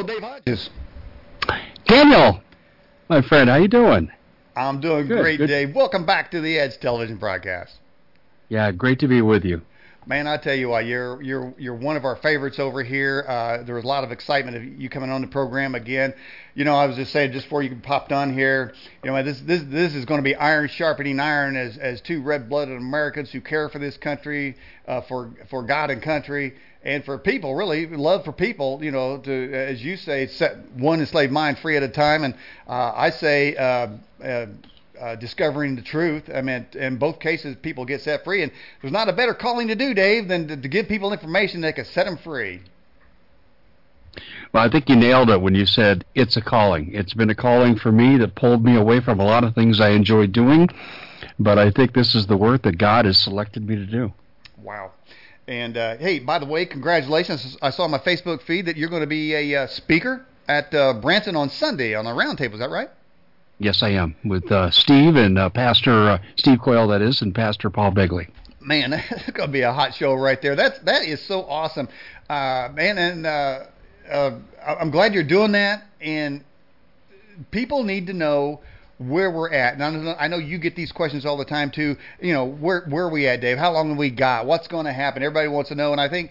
Dave Hodges. Daniel, my friend, how you doing? I'm doing great, Dave. Welcome back to the Edge Television broadcast. Yeah, great to be with you. Man, I tell you what, you're one of our favorites over here. There was a lot of excitement of you coming on the program again. You know, I was just saying just before you popped on here, you know, this is going to be iron sharpening iron as two red-blooded Americans who care for this country, for God and country, and for people, really love for people. You know, to, as you say, set one enslaved mind free at a time, and I say. Discovering the truth. I mean, in both cases, people get set free, and there's not a better calling to do, Dave, than to give people information that can set them free. Well, I think you nailed it when you said it's a calling. It's been a calling for me that pulled me away from a lot of things I enjoy doing, but I think this is the work that God has selected me to do. Wow. And, hey, by the way, congratulations. I saw on my Facebook feed that you're going to be a speaker at Branson on Sunday on the roundtable. Is that right? Yes, I am, with Steve and Pastor Steve Coyle, that is, and Pastor Paul Begley. Man, that's going to be a hot show right there. That is so awesome. Man, and I'm glad you're doing that, and people need to know where we're at. Now, I know you get these questions all the time, too. You know, where are we at, Dave? How long have we got? What's going to happen? Everybody wants to know, and I think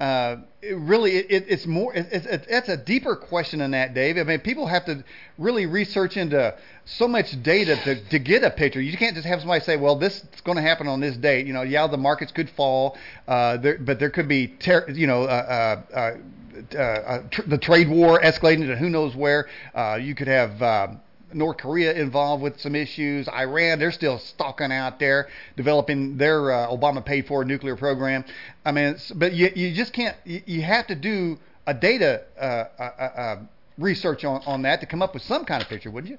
it's a deeper question than that, Dave. I mean, people have to really research into so much data to get a picture. You can't just have somebody say, well, this is going to happen on this date. You know, yeah, the markets could fall, but there could be, the trade war escalating to who knows where. You could have North Korea involved with some issues. Iran, they're still stalking out there, developing their Obama-paid-for nuclear program. I mean, but you just can't. You have to do a data research on that to come up with some kind of picture, wouldn't you?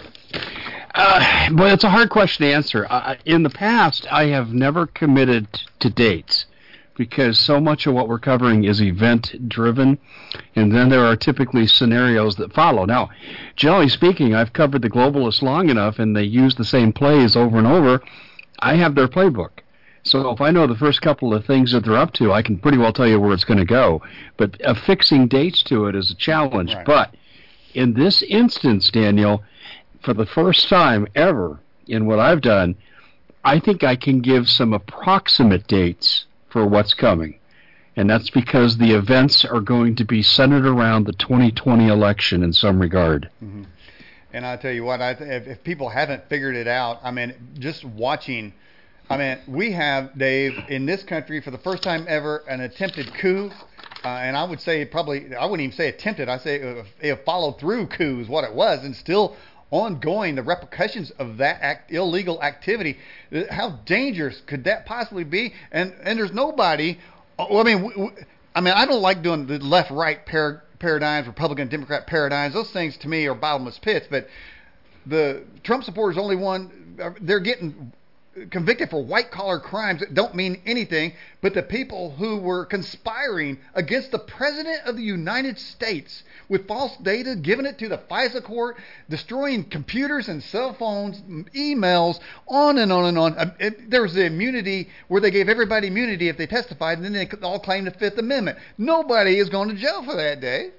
Well, it's a hard question to answer. In the past, I have never committed to dates, because so much of what we're covering is event-driven, and then there are typically scenarios that follow. Now, generally speaking, I've covered the globalists long enough, and they use the same plays over and over. I have their playbook. So if I know the first couple of things that they're up to, I can pretty well tell you where it's going to go. But affixing dates to it is a challenge. Right. But in this instance, Daniel, for the first time ever in what I've done, I think I can give some approximate dates for what's coming. And that's because the events are going to be centered around the 2020 election in some regard. Mm-hmm. And I tell you what, if people haven't figured it out, I mean, just watching, I mean, we have, Dave, in this country for the first time ever, an attempted coup. And I would say probably, I wouldn't even say attempted, I'd say a follow-through coup is what it was, and still ongoing, the repercussions of that illegal activity. How dangerous could that possibly be? And there's nobody. I mean, I don't like doing the left-right paradigms, Republican, Democrat paradigms. Those things to me are bottomless pits. But the Trump supporters only one. They're getting convicted for white-collar crimes that don't mean anything, but the people who were conspiring against the President of the United States with false data, giving it to the FISA court, destroying computers and cell phones, emails, on and on and on. There was the immunity where they gave everybody immunity if they testified, and then they all claimed the Fifth Amendment. Nobody is going to jail for that, Dave.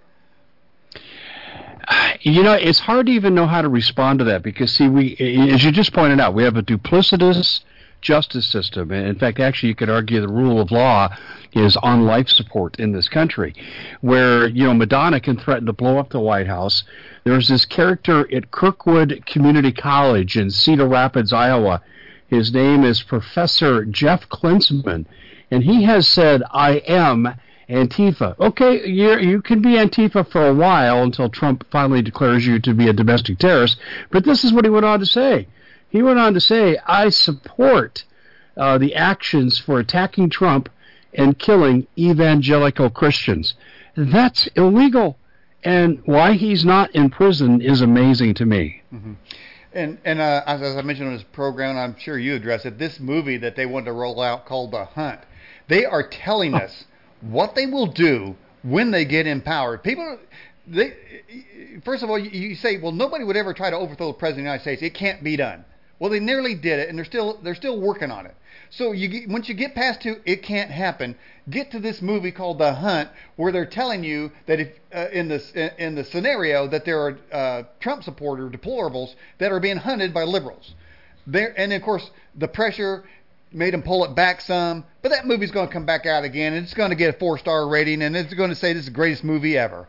You know, it's hard to even know how to respond to that because, see, as you just pointed out, we have a duplicitous justice system. And in fact, actually, you could argue the rule of law is on life support in this country, where, you know, Madonna can threaten to blow up the White House. There's this character at Kirkwood Community College in Cedar Rapids, Iowa. His name is Professor Jeff Klinsman, and he has said, I am Antifa. Okay, you can be Antifa for a while until Trump finally declares you to be a domestic terrorist, but this is what he went on to say. He went on to say, I support the actions for attacking Trump and killing evangelical Christians. That's illegal. And why he's not in prison is amazing to me. Mm-hmm. And as I mentioned on this program, I'm sure you addressed it, this movie that they wanted to roll out called The Hunt, they are telling us what they will do when they get in power. People, first of all, you say, well, nobody would ever try to overthrow the President of the United States. It can't be done. Well, they nearly did it, and they're still working on it. So once you get past 2, it can't happen. Get to this movie called The Hunt, where they're telling you that if in the scenario that there are Trump supporter deplorables that are being hunted by liberals. And of course the pressure made them pull it back some, but that movie's going to come back out again, and it's going to get a 4-star rating, and it's going to say this is the greatest movie ever.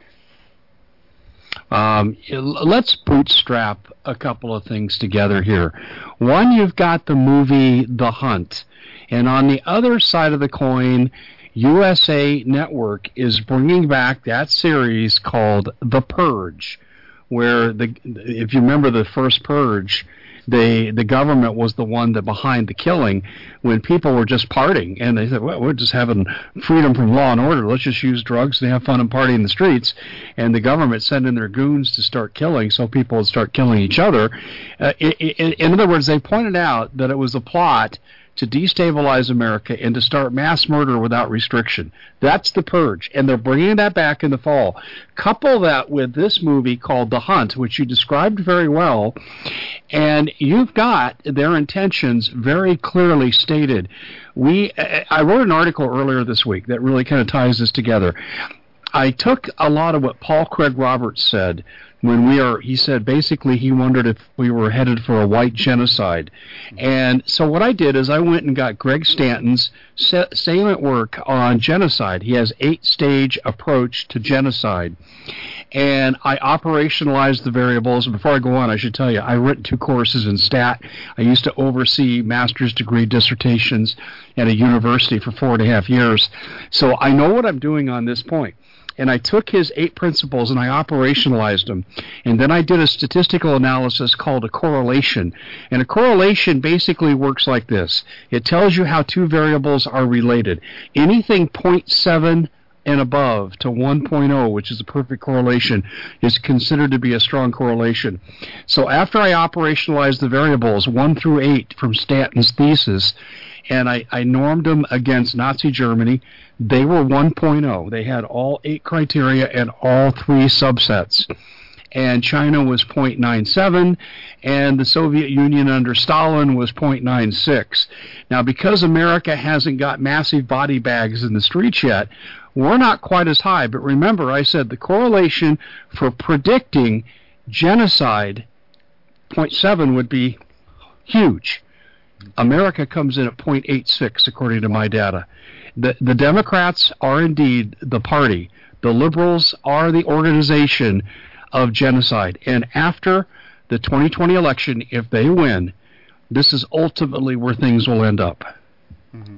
Let's bootstrap a couple of things together here. One, you've got the movie The Hunt, and on the other side of the coin, USA Network is bringing back that series called The Purge, where if you remember the first Purge, the government was the one that behind the killing when people were just partying, and they said, well, we're just having freedom from law and order, let's just use drugs and have fun and party in the streets, and the government sent in their goons to start killing, so people would start killing each other. In other words, they pointed out that it was a plot to destabilize America and to start mass murder without restriction. That's The Purge, and they're bringing that back in the fall. Couple that with this movie called The Hunt, which you described very well, and you've got their intentions very clearly stated. I wrote an article earlier this week that really kind of ties this together. I took a lot of what Paul Craig Roberts said when he said basically he wondered if we were headed for a white genocide. And so what I did is I went and got Greg Stanton's salient work on genocide. He has 8-stage approach to genocide. And I operationalized the variables. Before I go on, I should tell you, I've written 2 courses in stat. I used to oversee master's degree dissertations at a university for 4.5 years. So I know what I'm doing on this point. And I took his 8 principles and I operationalized them. And then I did a statistical analysis called a correlation. And a correlation basically works like this. It tells you how 2 variables are related. Anything 0.7 and above to 1.0, which is a perfect correlation, is considered to be a strong correlation. So after I operationalized the variables 1 through 8 from Stanton's thesis, and I normed them against Nazi Germany, they were 1.0. They had all 8 criteria and all 3 subsets. And China was 0.97, and the Soviet Union under Stalin was 0.96. Now, because America hasn't got massive body bags in the streets yet, we're not quite as high. But remember, I said the correlation for predicting genocide, 0.7 would be huge. America comes in at 0.86, according to my data. The Democrats are indeed the party. The liberals are the organization of genocide. And after the 2020 election, if they win, this is ultimately where things will end up. Mm-hmm.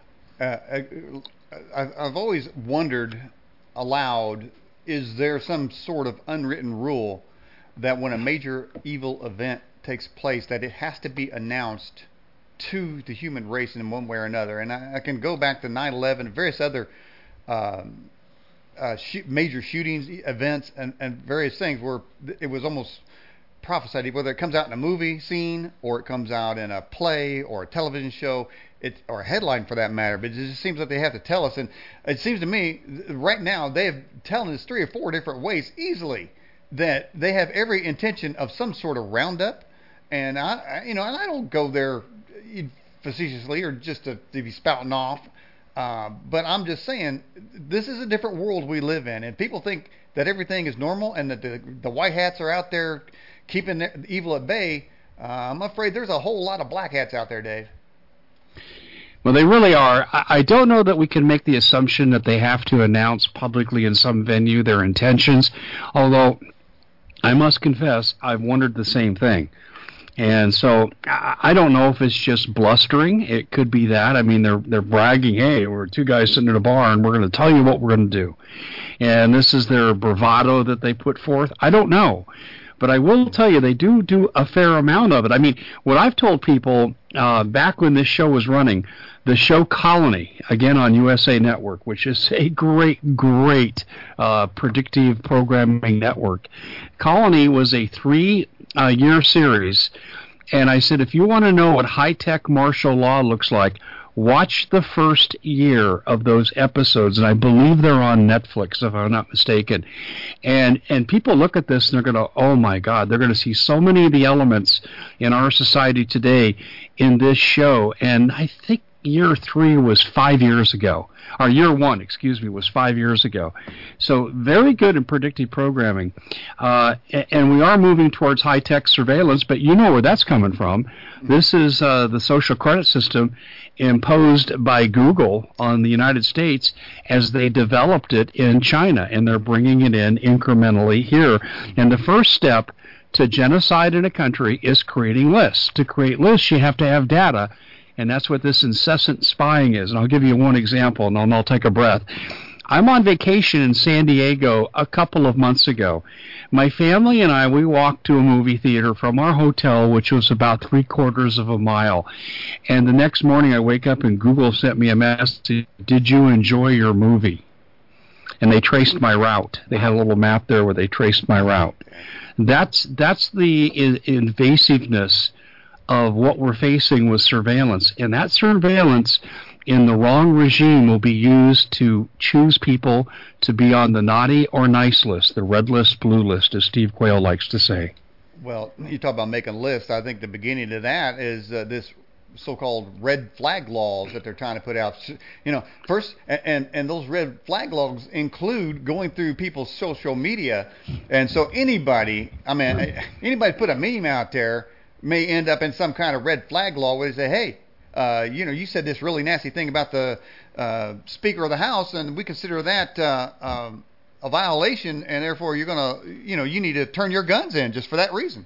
I've always wondered aloud, is there some sort of unwritten rule that when a major evil event takes place, that it has to be announced to the human race in one way or another? And I can go back to 9/11 and various other major shootings, events, and various things where it was almost prophesied, whether it comes out in a movie scene or it comes out in a play or a television show, or a headline for that matter. But it just seems like they have to tell us. And it seems to me right now they have telling us 3 or 4 different ways easily that they have every intention of some sort of roundup. And I don't go there facetiously or just to be spouting off. But I'm just saying, this is a different world we live in, and people think that everything is normal and that the white hats are out there keeping the evil at bay. I'm afraid there's a whole lot of black hats out there, Dave. Well, they really are. I don't know that we can make the assumption that they have to announce publicly in some venue their intentions, although I must confess I've wondered the same thing. And so I don't know if it's just blustering. It could be that. I mean, they're bragging, hey, we're 2 guys sitting in a bar and we're going to tell you what we're going to do. And this is their bravado that they put forth. I don't know. But I will tell you, they do a fair amount of it. I mean, what I've told people back when this show was running, the show Colony, again on USA Network, which is a great predictive programming network. Colony was a 3-year series, and I said, if you want to know what high-tech martial law looks like, Watch the first year of those episodes, and I believe they're on Netflix, if I'm not mistaken. And people look at this and they're going to, oh my God, they're going to see so many of the elements in our society today in this show. And I think year 3 was 5 years ago. Or year 1, excuse me, was 5 years ago. So very good in predictive programming. And we are moving towards high-tech surveillance, but you know where that's coming from. This is the social credit system imposed by Google on the United States as they developed it in China, and they're bringing it in incrementally here. And the first step to genocide in a country is creating lists. To create lists, you have to have data, and that's what this incessant spying is. And I'll give you one example, and then I'll take a breath. I'm on vacation in San Diego a couple of months ago. My family and I, we walked to a movie theater from our hotel, which was about 3/4 of a mile. And the next morning I wake up and Google sent me a message, "Did you enjoy your movie?" And they traced my route. They had a little map there where they traced my route. That's the invasiveness of what we're facing with surveillance. And that surveillance in the wrong regime will be used to choose people to be on the naughty or nice list, the red list, blue list, as Steve Quayle likes to say. Well, you talk about making lists. I think the beginning of that is this so-called red flag laws that they're trying to put out. You know, first, and those red flag laws include going through people's social media. And so anybody put a meme out there may end up in some kind of red flag law where they say, hey, you said this really nasty thing about the Speaker of the House, and we consider that a violation, and therefore you're going to, you need to turn your guns in just for that reason.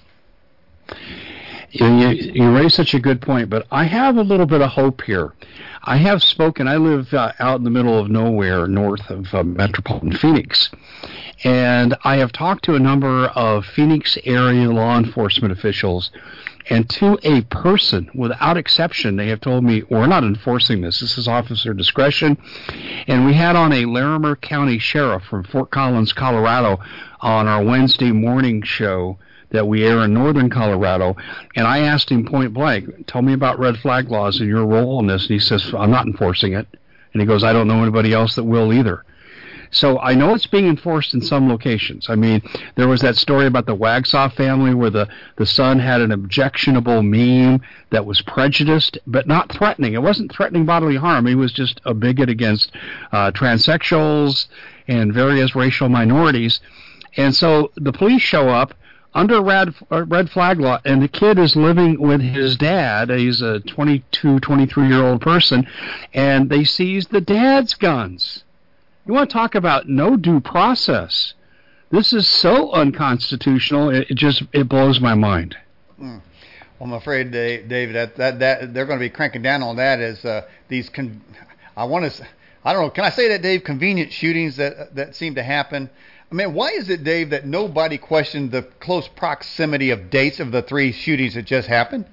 You raise such a good point, but I have a little bit of hope here. I have spoken. I live out in the middle of nowhere, north of metropolitan Phoenix, and I have talked to a number of Phoenix area law enforcement officials, and to a person, without exception, they have told me, we're not enforcing this. This is officer discretion. And we had on a Larimer County sheriff from Fort Collins, Colorado, on our Wednesday morning show that we air in northern Colorado, and I asked him point blank, tell me about red flag laws and your role in this. And he says, I'm not enforcing it. And he goes, I don't know anybody else that will either. So I know it's being enforced in some locations. I mean, there was that story about the Wagsoff family where the son had an objectionable meme that was prejudiced, but not threatening. It wasn't threatening bodily harm. He was just a bigot against transsexuals and various racial minorities. And so the police show up under red flag law, and the kid is living with his dad. He's a 22, 23-year-old person, and they seize the dad's guns. You want to talk about no due process? This is so unconstitutional. It blows my mind. Well, I'm afraid, Dave, that they're going to be cranking down on that as these. I don't know. Can I say that, Dave? Convenient shootings that seem to happen. I mean, why is it, Dave, that nobody questioned the close proximity of dates of the 3 shootings that just happened?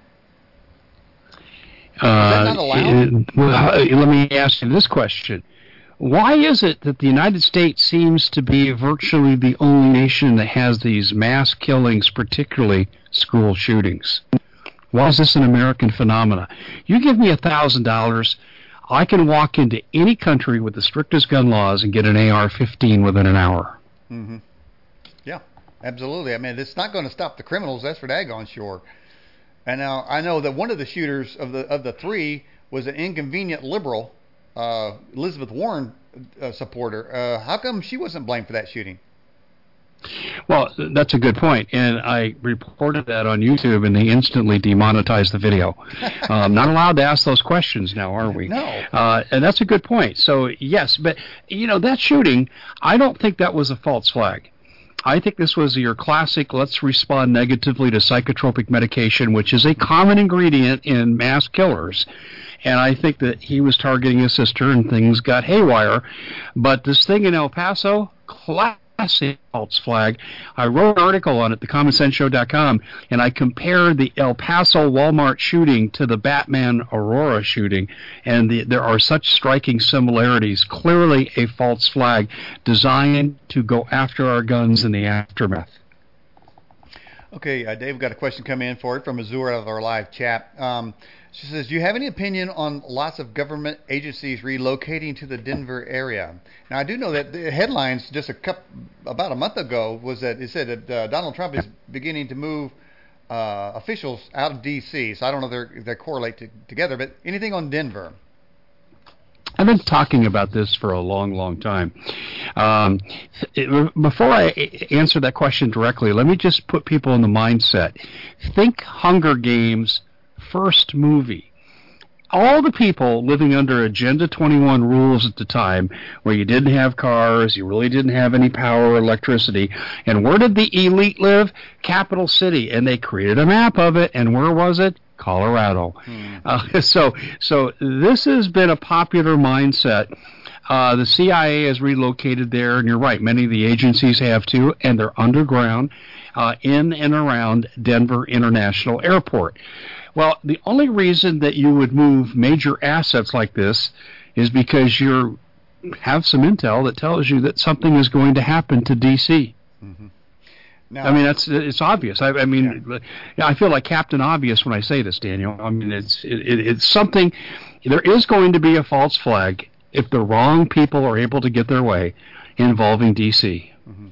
Is that not allowed? Let me ask you this question. Why is it that the United States seems to be virtually the only nation that has these mass killings, particularly school shootings? Why is this an American phenomenon? You give me $1,000, I can walk into any country with the strictest gun laws and get an AR-15 within an hour. Mm-hmm. Yeah, absolutely. I mean, it's not going to stop the criminals. That's for daggone sure. And now I know that one of the shooters of the 3 was an inconvenient liberal, Elizabeth Warren supporter. How come she wasn't blamed for that shooting? Well, that's a good point, and I reported that on YouTube, and they instantly demonetized the video. Not allowed to ask those questions now, are we? No. And that's a good point. So, yes, but, that shooting, I don't think that was a false flag. I think this was your classic, let's respond negatively to psychotropic medication, which is a common ingredient in mass killers. And I think that he was targeting his sister, and things got haywire. But this thing in El Paso, classic false flag. I wrote an article on it, thecommonsenseshow.com, and I compared the El Paso Walmart shooting to the Batman Aurora shooting, and there are such striking similarities. Clearly a false flag designed to go after our guns in the aftermath. Okay, Dave, got a question come in for it from Azura of our live chat. She says, do you have any opinion on lots of government agencies relocating to the Denver area? Now, I do know that the headlines just about a month ago was that it said that Donald Trump is beginning to move officials out of D.C., so I don't know if they correlate together, but anything on Denver? I've been talking about this for a long, long time. Before I answer that question directly, let me just put people in the mindset. Think Hunger Games first movie. All the people living under Agenda 21 rules at the time, where you didn't have cars, you really didn't have any power or electricity, and where did the elite live? Capital City, and they created a map of it, and where was it? Colorado. So this has been a popular mindset. The CIA has relocated there, and you're right, many of the agencies have too, and they're underground in and around Denver International Airport. Well, the only reason that you would move major assets like this is because you have some intel that tells you that something is going to happen to D.C. Mm-hmm. Now, I mean, it's obvious. I mean, yeah. I feel like Captain Obvious when I say this, Daniel. I mean, it's something. There is going to be a false flag if the wrong people are able to get their way involving D.C. Mm-hmm.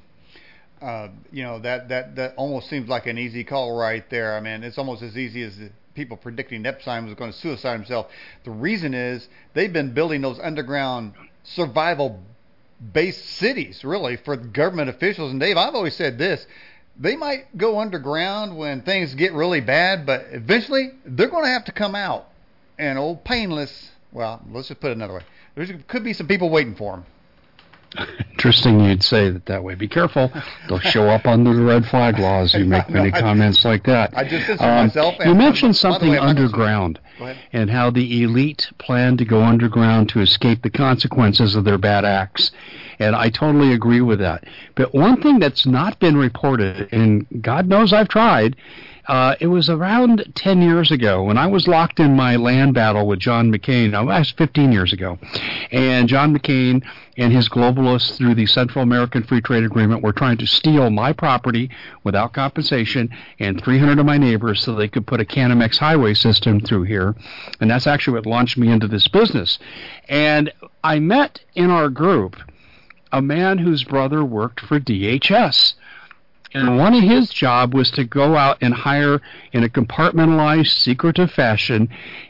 That almost seems like an easy call right there. I mean, it's almost as easy as the people predicting Epstein was going to suicide himself. The reason is they've been building those underground survival-based cities, really, for government officials. And Dave, I've always said this. They might go underground when things get really bad, but eventually they're going to have to come out. And old painless, well, let's just put it another way. There could be some people waiting for them. Interesting you'd say that way. Be careful. They'll show up under the red flag laws. You make many comments like that. I just censored myself. You mentioned something underground and how the elite plan to go underground to escape the consequences of their bad acts. And I totally agree with that. But one thing that's not been reported, and God knows I've tried, it was around 10 years ago when I was locked in my land battle with John McCain. That was 15 years ago. And John McCain and his globalists through the Central American Free Trade Agreement were trying to steal my property without compensation and 300 of my neighbors so they could put a Canamex highway system through here. And that's actually what launched me into this business. And I met in our group a man whose brother worked for DHS. And one of his job was to go out and hire, in a compartmentalized, secretive fashion,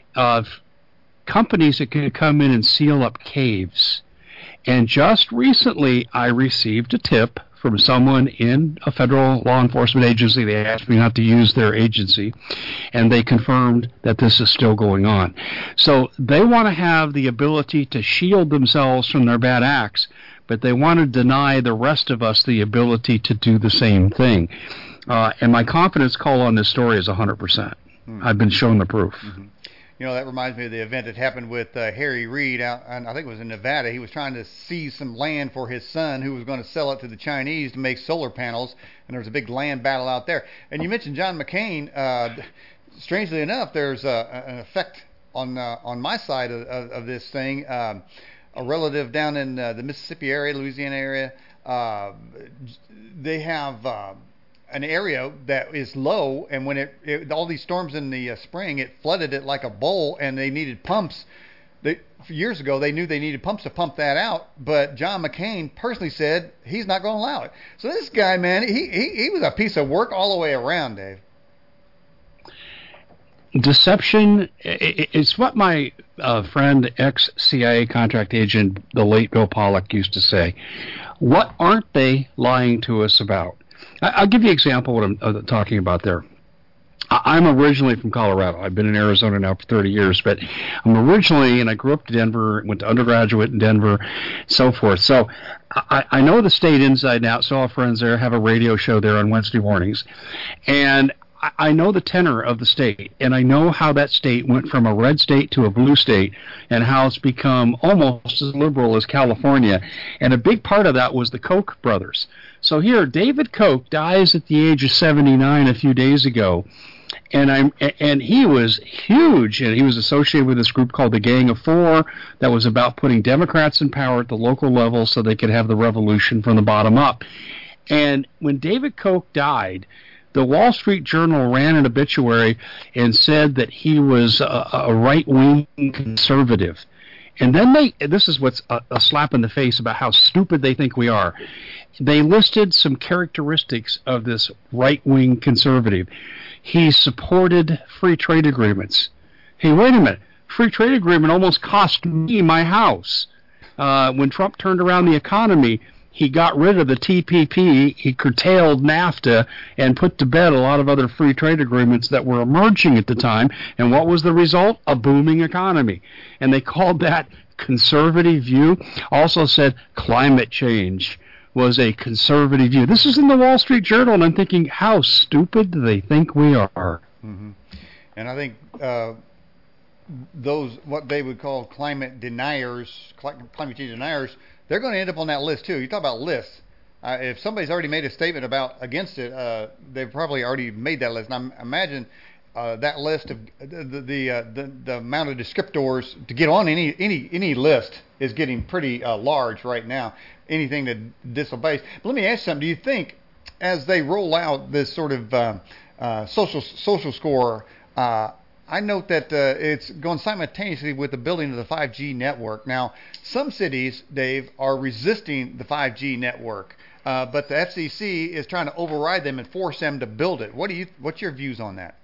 companies that could come in and seal up caves. And just recently, I received a tip from someone in a federal law enforcement agency. They asked me not to use their agency, and they confirmed that this is still going on. So they want to have the ability to shield themselves from their bad acts, but they want to deny the rest of us the ability to do the same thing. And my confidence call on this story is 100%. Mm-hmm. I've been shown the proof. Mm-hmm. You know, that reminds me of the event that happened with Harry Reid out, and I think it was in Nevada. He was trying to seize some land for his son who was going to sell it to the Chinese to make solar panels, and there was a big land battle out there. And you mentioned John McCain. Strangely enough, there's an effect on my side of this thing. A relative down in the Mississippi area, Louisiana area, they have an area that is low, and when all these storms in the spring, it flooded it like a bowl, and they needed pumps. Years ago, they knew they needed pumps to pump that out, but John McCain personally said he's not going to allow it. So this guy, man, he was a piece of work all the way around, Dave. Deception is what my friend, ex-CIA contract agent, the late Bill Pollack, used to say. What aren't they lying to us about? I'll give you an example of what I'm talking about there. I'm originally from Colorado. I've been in Arizona now for 30 years, but I'm originally, and I grew up in Denver, went to undergraduate in Denver, so forth. So I know the state inside and out. So all friends there have a radio show there on Wednesday mornings. And I know the tenor of the state, and I know how that state went from a red state to a blue state, and how it's become almost as liberal as California. And a big part of that was the Koch brothers. So here, David Koch dies at the age of 79 a few days ago, and he was huge, and he was associated with this group called the Gang of Four that was about putting Democrats in power at the local level so they could have the revolution from the bottom up. And when David Koch died, The Wall Street Journal ran an obituary and said that he was a right-wing conservative. And then this is what's a slap in the face about how stupid they think we are. They listed some characteristics of this right-wing conservative. He supported free trade agreements. Hey, wait a minute. Free trade agreement almost cost me my house. When Trump turned around the economy, he got rid of the TPP, he curtailed NAFTA, and put to bed a lot of other free trade agreements that were emerging at the time. And what was the result? A booming economy. And they called that conservative view. Also said climate change was a conservative view. This is in the Wall Street Journal, and I'm thinking, how stupid do they think we are? Mm-hmm. And I think those, what they would call climate deniers, climate change deniers, they're going to end up on that list too. You talk about lists. If somebody's already made a statement against it, they've probably already made that list. And I imagine that list of the amount of descriptors to get on any list is getting pretty large right now. Anything that disobeys. But let me ask you something. Do you think as they roll out this sort of social score, I note that it's going simultaneously with the building of the 5G network. Now, some cities, Dave, are resisting the 5G network, but the FCC is trying to override them and force them to build it. What's your views on that?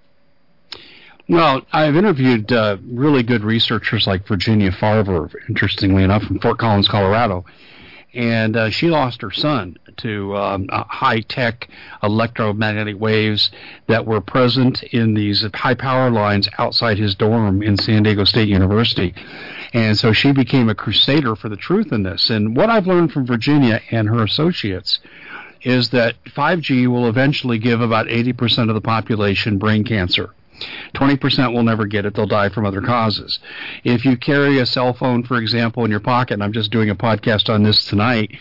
Well, I've interviewed really good researchers like Virginia Farver, interestingly enough, from Fort Collins, Colorado. And she lost her son to high-tech electromagnetic waves that were present in these high power lines outside his dorm in San Diego State University. And so she became a crusader for the truth in this. And what I've learned from Virginia and her associates is that 5G will eventually give about 80% of the population brain cancer. 20% will never get it. They'll die from other causes. If you carry a cell phone, for example, in your pocket, and I'm just doing a podcast on this tonight,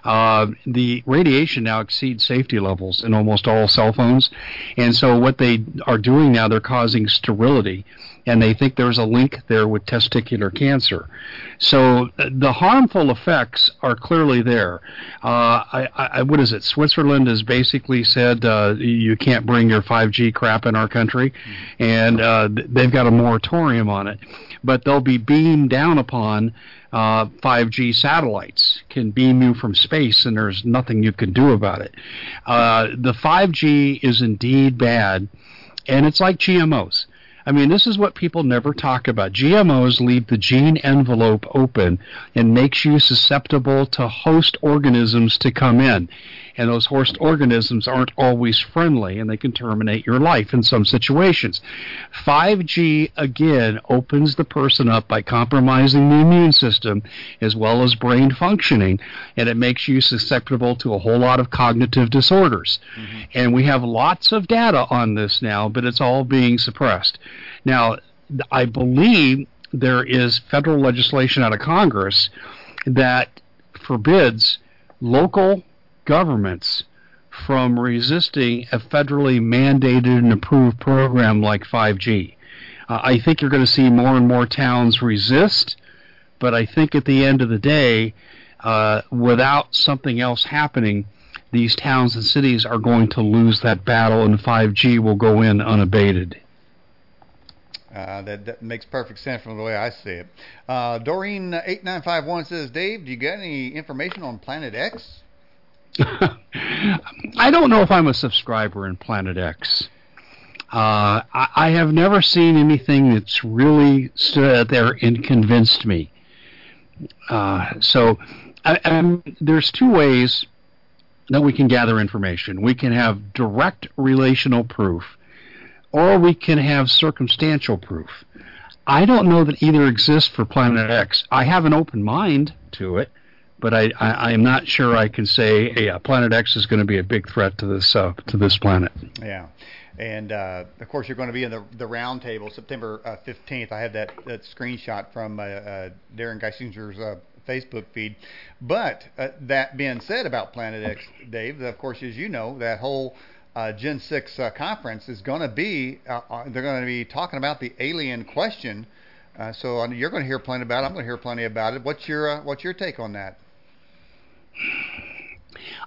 the radiation now exceeds safety levels in almost all cell phones. And so what they are doing now, they're causing sterility. And they think there's a link there with testicular cancer. So the harmful effects are clearly there. What is it? Switzerland has basically said you can't bring your 5G crap in our country, and they've got a moratorium on it. But they'll be beamed down upon 5G satellites, can beam you from space, and there's nothing you can do about it. The 5G is indeed bad, and it's like GMOs. I mean, this is what people never talk about. GMOs leave the gene envelope open and makes you susceptible to host organisms to come in. And those host organisms aren't always friendly, and they can terminate your life in some situations. 5G, again, opens the person up by compromising the immune system as well as brain functioning, and it makes you susceptible to a whole lot of cognitive disorders. Mm-hmm. And we have lots of data on this now, but it's all being suppressed. Now, I believe there is federal legislation out of Congress that forbids local governments from resisting a federally mandated and approved program like 5G. I think you're going to see more and more towns resist, but I think at the end of the day, without something else happening, these towns and cities are going to lose that battle, and 5G will go in unabated. That makes perfect sense from the way I see it. Doreen 8951 says, Dave, do you got any information on Planet X? I don't know if I'm a subscriber in Planet X. I have never seen anything that's really stood out there and convinced me. So there's two ways that we can gather information. We can have direct relational proof, or we can have circumstantial proof. I don't know that either exists for Planet X. I have an open mind to it, but I am not sure I can say, hey, Planet X is going to be a big threat to this planet. Yeah. And, of course, you're going to be in the round table September 15th. I have that screenshot from Darren Geisinger's Facebook feed. But that being said about Planet X, Dave, of course, as you know, that whole Gen 6 conference is going to be, they're going to be talking about the alien question. So you're going to hear plenty about it. I'm going to hear plenty about it. What's your take on that?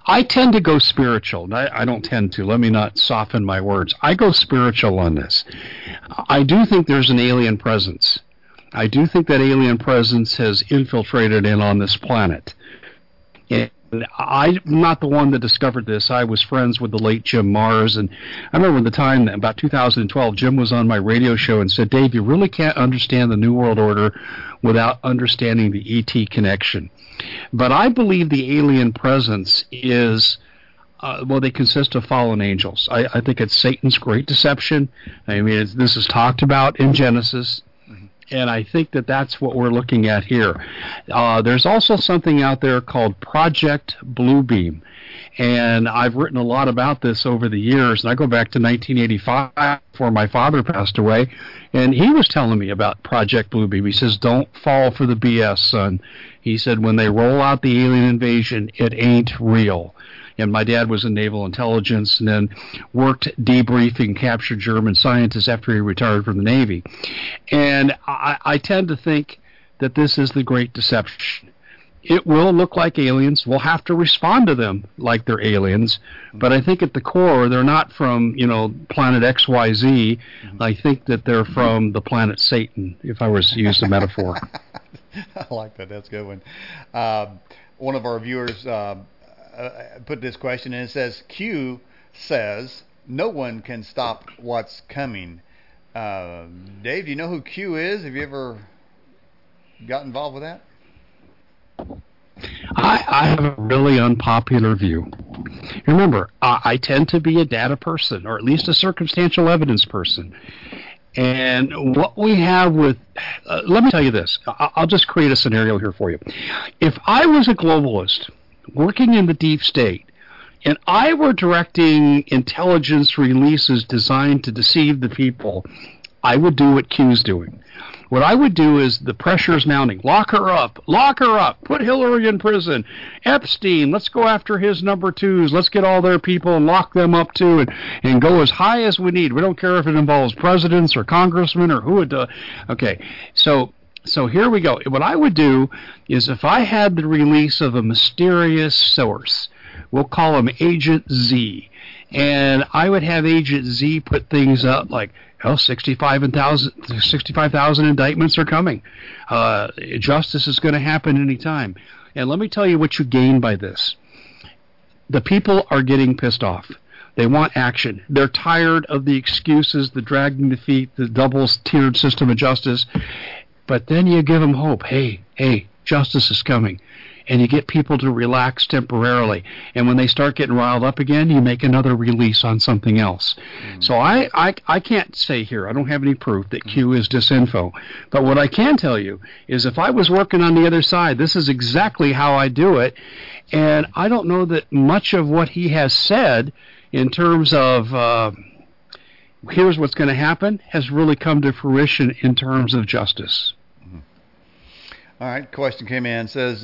I tend to go spiritual. I don't tend to. Let me not soften my words. I go spiritual on this. I do think there's an alien presence. I do think that alien presence has infiltrated in on this planet. And I'm not the one that discovered this. I was friends with the late Jim Marrs, and I remember the time, about 2012, Jim was on my radio show and said, Dave, you really can't understand the New World Order without understanding the ET connection. But I believe the alien presence is, they consist of fallen angels. I think it's Satan's great deception. I mean, this is talked about in Genesis. And I think that that's what we're looking at here. There's also something out there called Project Bluebeam. And I've written a lot about this over the years. And I go back to 1985 before my father passed away. And he was telling me about Project Bluebeam. He says, don't fall for the BS, son. He said, when they roll out the alien invasion, it ain't real. And my dad was in naval intelligence and then worked debriefing captured German scientists after he retired from the Navy. And I tend to think that this is the great deception. It will look like aliens. We'll have to respond to them like they're aliens. But I think at the core, they're not from, planet XYZ. I think that they're from the planet Satan, if I was to use the metaphor. I like that. That's a good one. One of our viewers put this question, and it says, Q says, no one can stop what's coming. Dave, do you know who Q is? Have you ever got involved with that? I have a really unpopular view. Remember, I tend to be a data person, or at least a circumstantial evidence person. And what we have with, let me tell you this. I'll just create a scenario here for you. If I was a globalist working in the deep state, and I were directing intelligence releases designed to deceive the people, I would do what Q's doing. What I would do is, the pressure is mounting. Lock her up, put Hillary in prison. Epstein, let's go after his number twos. Let's get all their people and lock them up too, and go as high as we need. We don't care if it involves presidents or congressmen or who it does. Okay, so here we go. What I would do is, if I had the release of a mysterious source, we'll call him Agent Z, and I would have Agent Z put things up like, 65,000 indictments are coming. Justice is going to happen any time. And let me tell you what you gain by this. The people are getting pissed off. They want action. They're tired of the excuses, the dragging the feet, the double-tiered system of justice. But then you give them hope. Hey, justice is coming. And you get people to relax temporarily. And when they start getting riled up again, you make another release on something else. So I can't say here, I don't have any proof that Q is disinfo. But what I can tell you is, if I was working on the other side, this is exactly how I do it. And I don't know that much of what he has said in terms of here's what's going to happen has really come to fruition in terms of justice. All right, question came in. Says,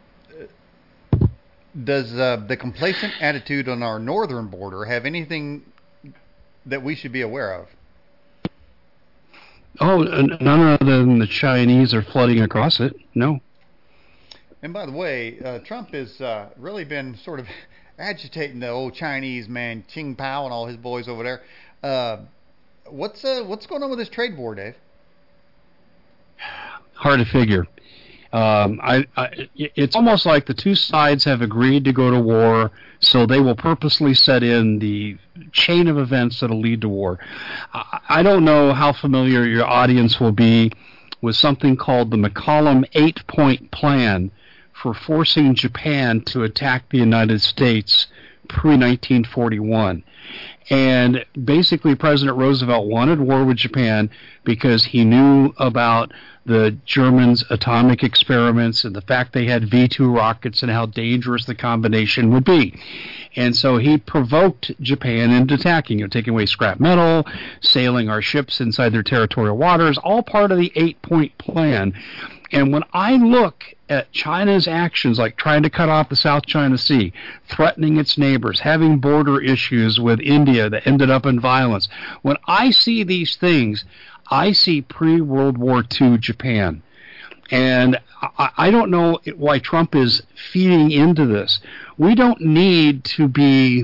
does the complacent attitude on our northern border have anything that we should be aware of? Oh, none other than the Chinese are flooding across it. No. And by the way, Trump has really been sort of agitating the old Chinese man, Ching Pao, and all his boys over there. What's going on with this trade war, Dave? Hard to figure. It's almost like the two sides have agreed to go to war, so they will purposely set in the chain of events that will lead to war. I don't know how familiar your audience will be with something called the McCollum 8-point plan for forcing Japan to attack the United States pre-1941. And basically, President Roosevelt wanted war with Japan because he knew about the Germans' atomic experiments and the fact they had V-2 rockets and how dangerous the combination would be. And so he provoked Japan into attacking, taking away scrap metal, sailing our ships inside their territorial waters, all part of the 8-point plan. And when I look at China's actions, like trying to cut off the South China Sea, threatening its neighbors, having border issues with India that ended up in violence, when I see these things, I see pre-World War II Japan. And I don't know why Trump is feeding into this. We don't need to be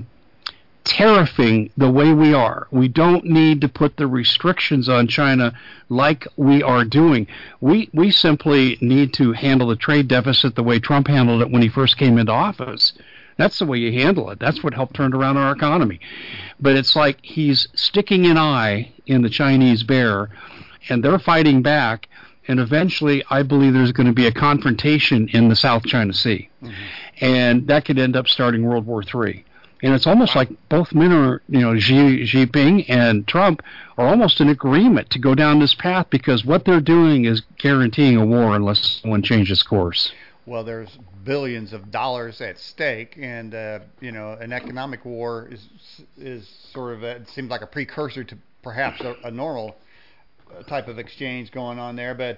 tariffing the way we are. We don't need to put the restrictions on China like we are doing. We simply need to handle the trade deficit the way Trump handled it when he first came into office. That's the way you handle it. That's what helped turn around our economy. But it's like he's sticking an eye in the Chinese bear, and they're fighting back, and eventually I believe there's going to be a confrontation in the South China Sea. Mm-hmm. And that could end up starting World War III. And it's almost like both men are, Xi Jinping and Trump are almost in agreement to go down this path, because what they're doing is guaranteeing a war unless someone changes course. Well, there's billions of dollars at stake, and an economic war is sort of it seems like a precursor to perhaps a normal type of exchange going on there. But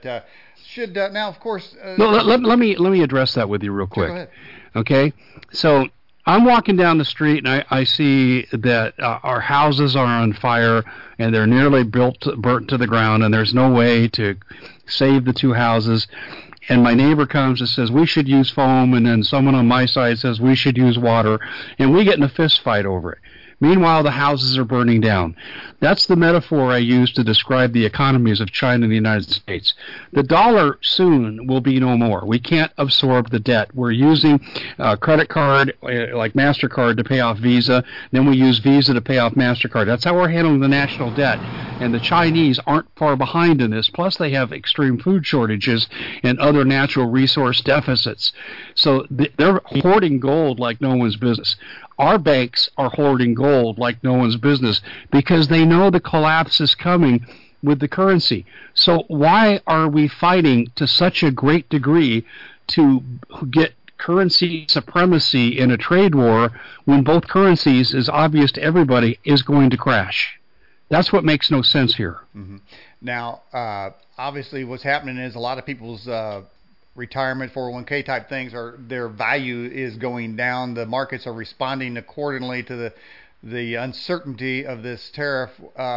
now, of course, no, let me address that with you real quick. Sure, go ahead. Okay, so I'm walking down the street and I see that our houses are on fire and they're nearly burnt to the ground, and there's no way to save the two houses. And my neighbor comes and says we should use foam, and then someone on my side says we should use water, and we get in a fist fight over it. Meanwhile, the houses are burning down. That's the metaphor I use to describe the economies of China and the United States. The dollar soon will be no more. We can't absorb the debt. We're using credit card like MasterCard to pay off Visa. Then we use Visa to pay off MasterCard. That's how we're handling the national debt. And the Chinese aren't far behind in this. Plus, they have extreme food shortages and other natural resource deficits. So they're hoarding gold like no one's business. Our banks are hoarding gold like no one's business because they know the collapse is coming with the currency. So why are we fighting to such a great degree to get currency supremacy in a trade war when both currencies, is obvious to everybody, is going to crash? That's what makes no sense here. Mm-hmm. Now, obviously what's happening is a lot of people's retirement 401k type things their value is going down. The markets are responding accordingly to the uncertainty of this tariff.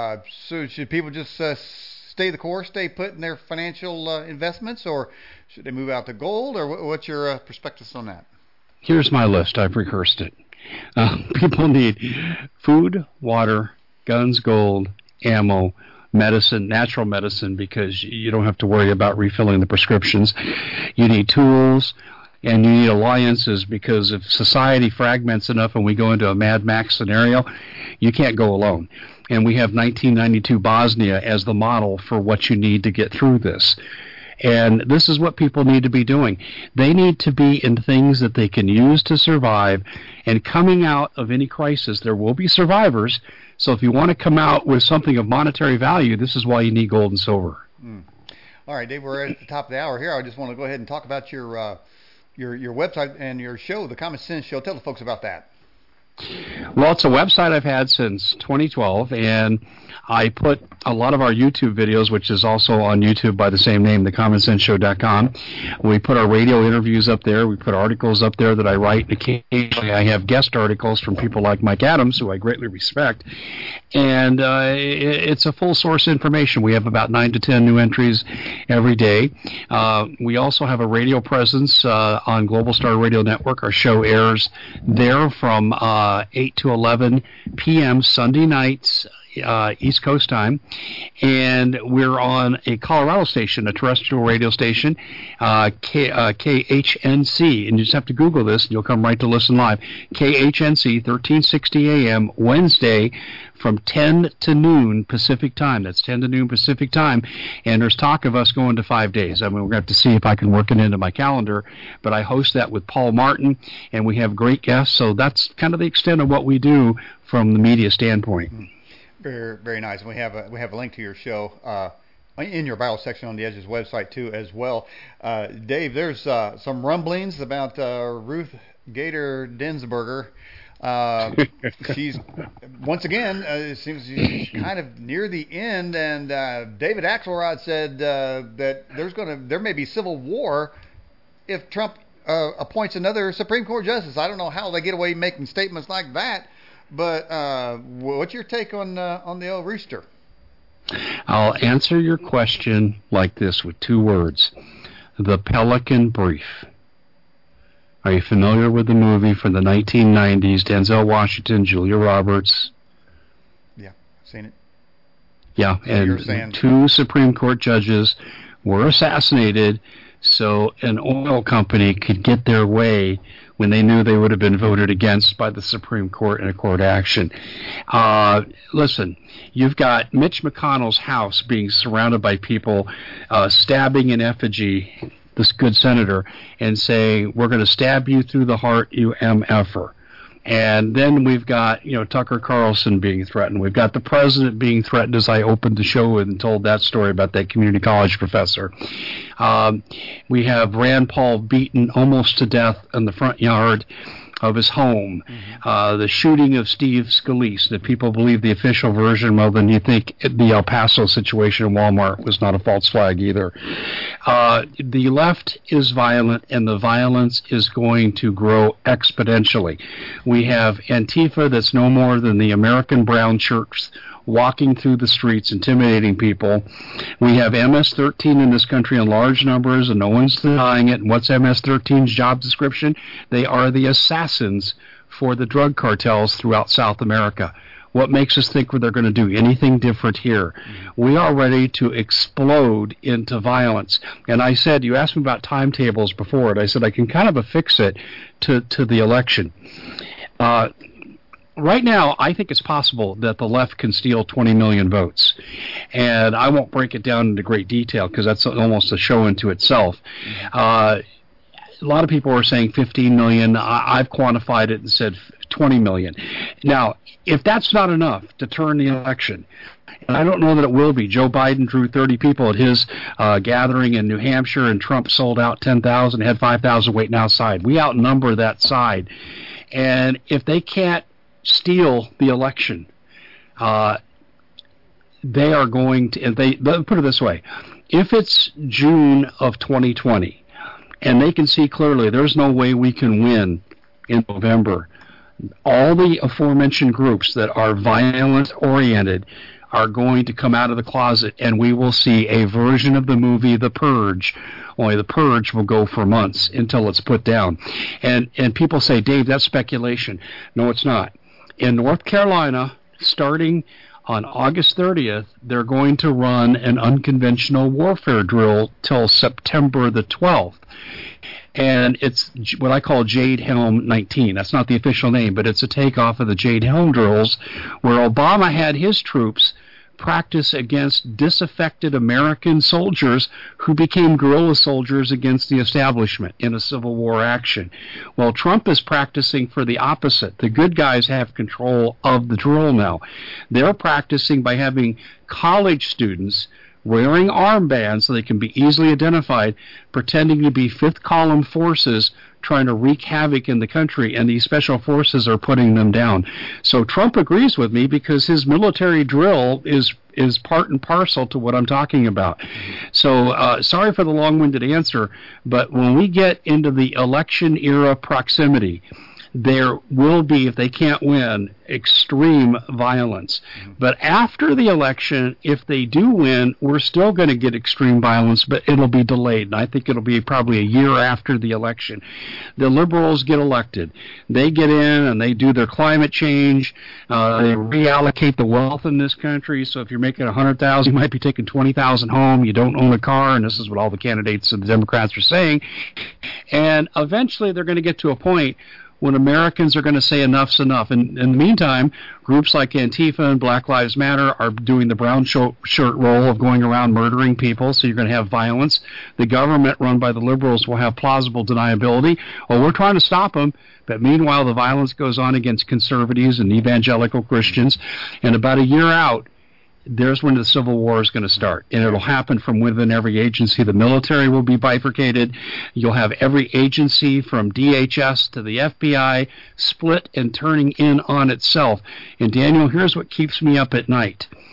So should people just stay the course, stay put in their financial investments, or should they move out to gold, or what's your perspective on that? Here's my list. I've rehearsed it. People need food, water, guns, gold, ammo, medicine, natural medicine, because you don't have to worry about refilling the prescriptions. You need tools, and you need alliances, because if society fragments enough and we go into a Mad Max scenario, you can't go alone. And we have 1992 Bosnia as the model for what you need to get through this. And this is what people need to be doing. They need to be in things that they can use to survive. And coming out of any crisis, there will be survivors. So if you want to come out with something of monetary value, this is why you need gold and silver. All right, Dave, we're at the top of the hour here. I just want to go ahead and talk about your website and your show, The Common Sense Show. Tell the folks about that. Well, it's a website I've had since 2012, and I put a lot of our YouTube videos, which is also on YouTube by the same name, thecommonsenseshow.com. We put our radio interviews up there. We put articles up there that I write. Occasionally I have guest articles from people like Mike Adams, who I greatly respect. And it's a full source information. We have about 9 to 10 new entries every day. We also have a radio presence on Global Star Radio Network. Our show airs there from 8 to 11 p.m. Sunday nights, East Coast time, and we're on a Colorado station, a terrestrial radio station, KHNC, and you just have to Google this and you'll come right to listen live. KHNC, 1360 AM, Wednesday from 10 to noon Pacific time. That's 10 to noon Pacific time, and there's talk of us going to 5 days. I mean, we're going to have to see if I can work it into my calendar, but I host that with Paul Martin, and we have great guests, so that's kind of the extent of what we do from the media standpoint. Very, very nice. And we have a link to your show in your bio section on the Edges website too, as well. Dave, there's some rumblings about Ruth Gator Densberger. She's once again it seems she's kind of near the end, and David Axelrod said that there may be civil war if Trump appoints another Supreme Court justice. I don't know how they get away making statements like that. But what's your take on the old rooster? I'll answer your question like this with 2 words. The Pelican Brief. Are you familiar with the movie from the 1990s? Denzel Washington, Julia Roberts. Yeah, seen it. Yeah, So and two Supreme Court judges were assassinated so an oil company could get their way when they knew they would have been voted against by the Supreme Court in a court action. Listen, you've got Mitch McConnell's house being surrounded by people stabbing in effigy this good senator and saying, we're going to stab you through the heart, you MFer. And then we've got, Tucker Carlson being threatened. We've got the president being threatened, as I opened the show and told that story about that community college professor. We have Rand Paul beaten almost to death in the front yard of his home. The shooting of Steve Scalise, that people believe the official version, well, then you think the El Paso situation in Walmart was not a false flag either. The left is violent, and the violence is going to grow exponentially. We have Antifa that's no more than the American brown shirts walking through the streets, intimidating people. We have MS-13 in this country in large numbers, and no one's denying it. And what's MS-13's job description? They are the assassins for the drug cartels throughout South America. What makes us think they're going to do anything different here? We are ready to explode into violence. And I said, you asked me about timetables before, and I said I can kind of affix it to the election. Right now, I think it's possible that the left can steal 20 million votes. And I won't break it down into great detail because that's almost a show into itself. A lot of people are saying 15 million. I've quantified it and said 20 million. Now, if that's not enough to turn the election, and I don't know that it will be. Joe Biden drew 30 people at his gathering in New Hampshire, and Trump sold out 10,000, had 5,000 waiting outside. We outnumber that side. And if they can't steal the election, they are going to, and they put it this way, if it's June of 2020 and they can see clearly there's no way we can win in November, all the aforementioned groups that are violent oriented are going to come out of the closet, and we will see a version of the movie The Purge. Only The Purge will go for months until it's put down. And people say, Dave, that's speculation. No, it's not. In North Carolina, starting on August 30th, they're going to run an unconventional warfare drill till September the 12th. And it's what I call Jade Helm 19. That's not the official name, but it's a takeoff of the Jade Helm drills where Obama had his troops practice against disaffected American soldiers who became guerrilla soldiers against the establishment in a Civil War action. Well, Trump is practicing for the opposite. The good guys have control of the drill now. They're practicing by having college students wearing armbands so they can be easily identified, pretending to be fifth column forces trying to wreak havoc in the country, and these special forces are putting them down. So Trump agrees with me because his military drill is part and parcel to what I'm talking about. So sorry for the long-winded answer, but when we get into the election era proximity, there will be, if they can't win, extreme violence. But after the election, if they do win, we're still going to get extreme violence, but it'll be delayed. And I think it'll be probably a year after the election. The liberals get elected. They get in and they do their climate change. They reallocate the wealth in this country. So if you're making $100,000, you might be taking $20,000 home. You don't own a car, and this is what all the candidates of the Democrats are saying. And eventually they're going to get to a point when Americans are going to say enough's enough. And in the meantime, groups like Antifa and Black Lives Matter are doing the brown shirt role of going around murdering people, so you're going to have violence. The government run by the liberals will have plausible deniability. Well, we're trying to stop them, but meanwhile the violence goes on against conservatives and evangelical Christians. And about a year out, there's when the Civil War is going to start, and it'll happen from within every agency. The military will be bifurcated. You'll have every agency from DHS to the FBI split and turning in on itself. And Daniel, here's what keeps me up at night.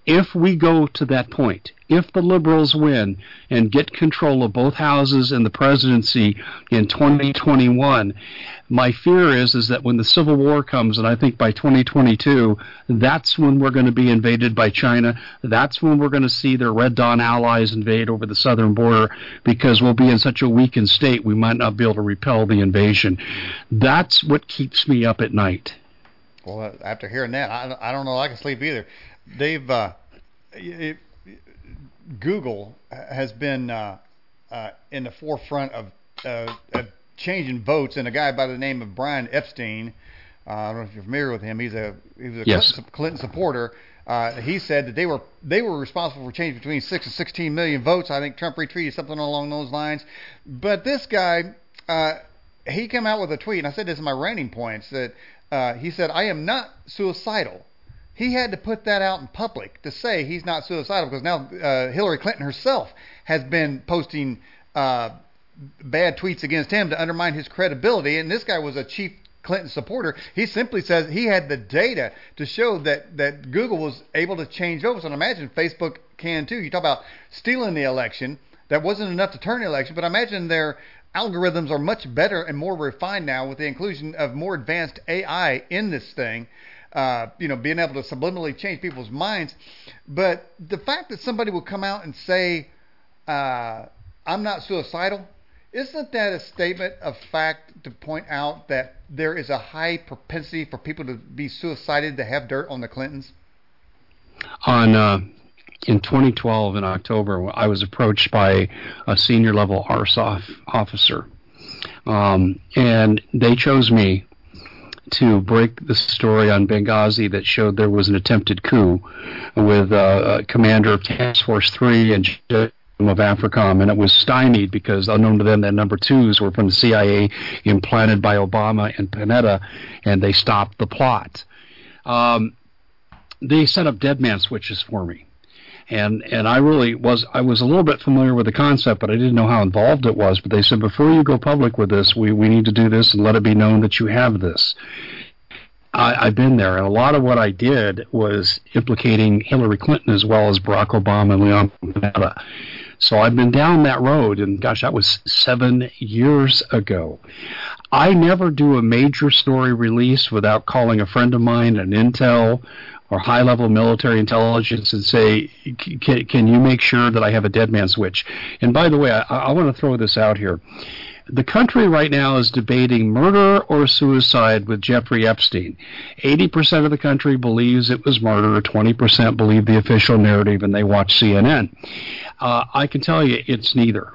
If we go to that point, if the liberals win and get control of both houses and the presidency in 2021, my fear is that when the Civil War comes, and I think by 2022, that's when we're going to be invaded by China. That's when we're going to see their Red Dawn allies invade over the southern border, because we'll be in such a weakened state we might not be able to repel the invasion. That's what keeps me up at night. Well, after hearing that, I don't know I can sleep either. Dave, Google has been in the forefront of changing votes, and a guy by the name of Brian Epstein, I don't know if you're familiar with him. He was a Yes. Clinton supporter. He said that they were responsible for change between 6 and 16 million votes. I think Trump retweeted something along those lines. But this guy, he came out with a tweet, and I said this in my ranting points, that he said, "I am not suicidal." He had to put that out in public to say he's not suicidal, because now Hillary Clinton herself has been posting bad tweets against him to undermine his credibility. And this guy was a chief Clinton supporter. He simply says he had the data to show that Google was able to change votes. And I imagine Facebook can too. You talk about stealing the election. That wasn't enough to turn the election, but I imagine their algorithms are much better and more refined now with the inclusion of more advanced AI in this thing. Being able to subliminally change people's minds. But the fact that somebody will come out and say, I'm not suicidal, isn't that a statement of fact to point out that there is a high propensity for people to be suicided to have dirt on the Clintons? In 2012, in October, I was approached by a senior level RSOF officer, and they chose me to break the story on Benghazi that showed there was an attempted coup with commander of Task Force 3 and of AFRICOM, and it was stymied because, unknown to them, that number twos were from the CIA implanted by Obama and Panetta, and they stopped the plot. They set up dead man switches for me. And I was a little bit familiar with the concept, but I didn't know how involved it was. But they said, before you go public with this, we need to do this and let it be known that you have this. I've been there, and a lot of what I did was implicating Hillary Clinton as well as Barack Obama and Leon Panetta. So I've been down that road, and gosh, that was 7 years ago. I never do a major story release without calling a friend of mine, an intel or high-level military intelligence, and say, can you make sure that I have a dead man switch? And by the way, I want to throw this out here. The country right now is debating murder or suicide with Jeffrey Epstein. 80% of the country believes it was murder, 20% believe the official narrative, and they watch CNN. I can tell you it's neither.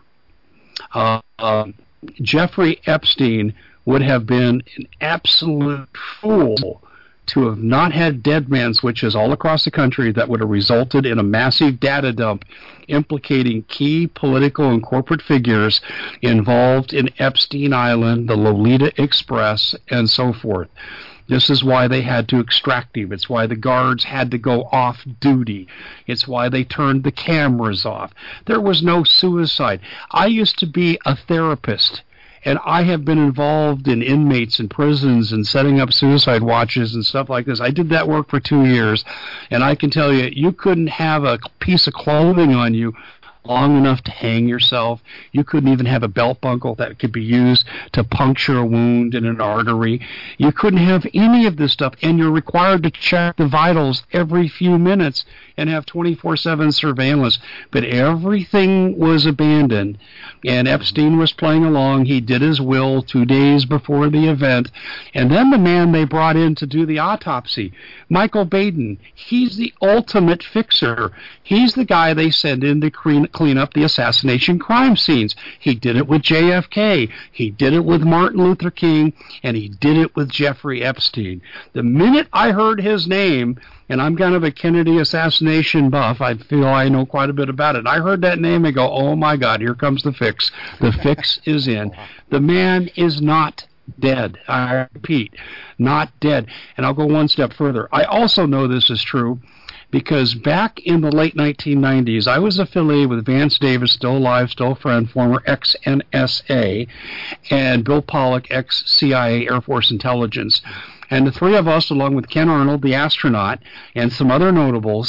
Jeffrey Epstein would have been an absolute fool to have not had dead man switches all across the country that would have resulted in a massive data dump implicating key political and corporate figures involved in Epstein Island, the Lolita Express, and so forth. This is why they had to extract him. It's why the guards had to go off duty. It's why they turned the cameras off. There was no suicide. I used to be a therapist, and I have been involved in inmates in prisons and setting up suicide watches and stuff like this. I did that work for 2 years, and I can tell you, you couldn't have a piece of clothing on you long enough to hang yourself. You couldn't even have a belt buckle that could be used to puncture a wound in an artery. You couldn't have any of this stuff, and you're required to check the vitals every few minutes and have 24/7 surveillance. But everything was abandoned, and Epstein was playing along. He did his will 2 days before the event, and then the man they brought in to do the autopsy, Michael Baden, he's the ultimate fixer. He's the guy they send in to clean up the assassination crime scenes. He did it with JFK. He did it with Martin Luther King, and he did it with Jeffrey Epstein. The minute I heard his name, and I'm kind of a Kennedy assassination buff, I feel I know quite a bit about it. I heard that name and go, oh my God, here comes the fix. The fix is in. The man is not dead. I repeat, not dead. And I'll go one step further. I also know this is true because back in the late 1990s, I was affiliated with Vance Davis, still alive, still a friend, former ex-NSA, and Bill Pollock, ex-CIA Air Force Intelligence. And the three of us, along with Ken Arnold, the astronaut, and some other notables,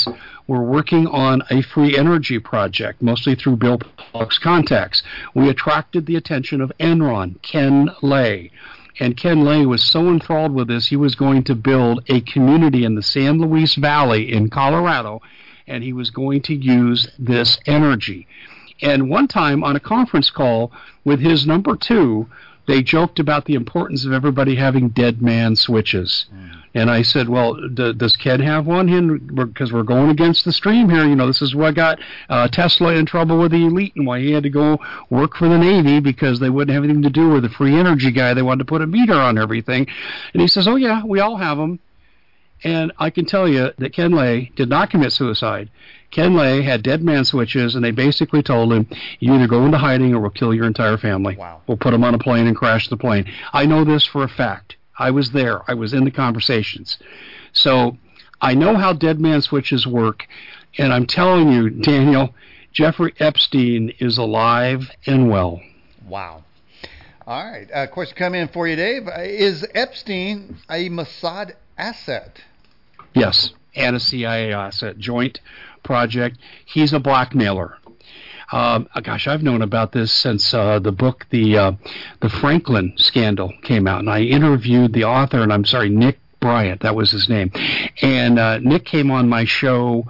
were working on a free energy project, mostly through Bill Pollock's contacts. We attracted the attention of Enron, Ken Lay. And Ken Lay was so enthralled with this, he was going to build a community in the San Luis Valley in Colorado, and he was going to use this energy. And one time on a conference call with his number two, they joked about the importance of everybody having dead man switches. And I said, well, does Ken have one? Because we're going against the stream here. You know, this is what got Tesla in trouble with the elite and why he had to go work for the Navy, because they wouldn't have anything to do with the free energy guy. They wanted to put a meter on everything. And he says, oh, yeah, we all have them. And I can tell you that Ken Lay did not commit suicide. Ken Lay had dead man switches, and they basically told him, you either go into hiding or we'll kill your entire family. Wow. We'll put him on a plane and crash the plane. I know this for a fact. I was there. I was in the conversations. So I know how dead man switches work, and I'm telling you, Daniel, Jeffrey Epstein is alive and well. Wow. All right. Question come in for you, Dave. Is Epstein a Mossad asset? Yes, and a CIA asset, joint project. He's a blackmailer. Gosh, I've known about this since the book, the Franklin scandal came out, and I interviewed the author, and I'm sorry, Nick Bryant, that was his name. And Nick came on my show,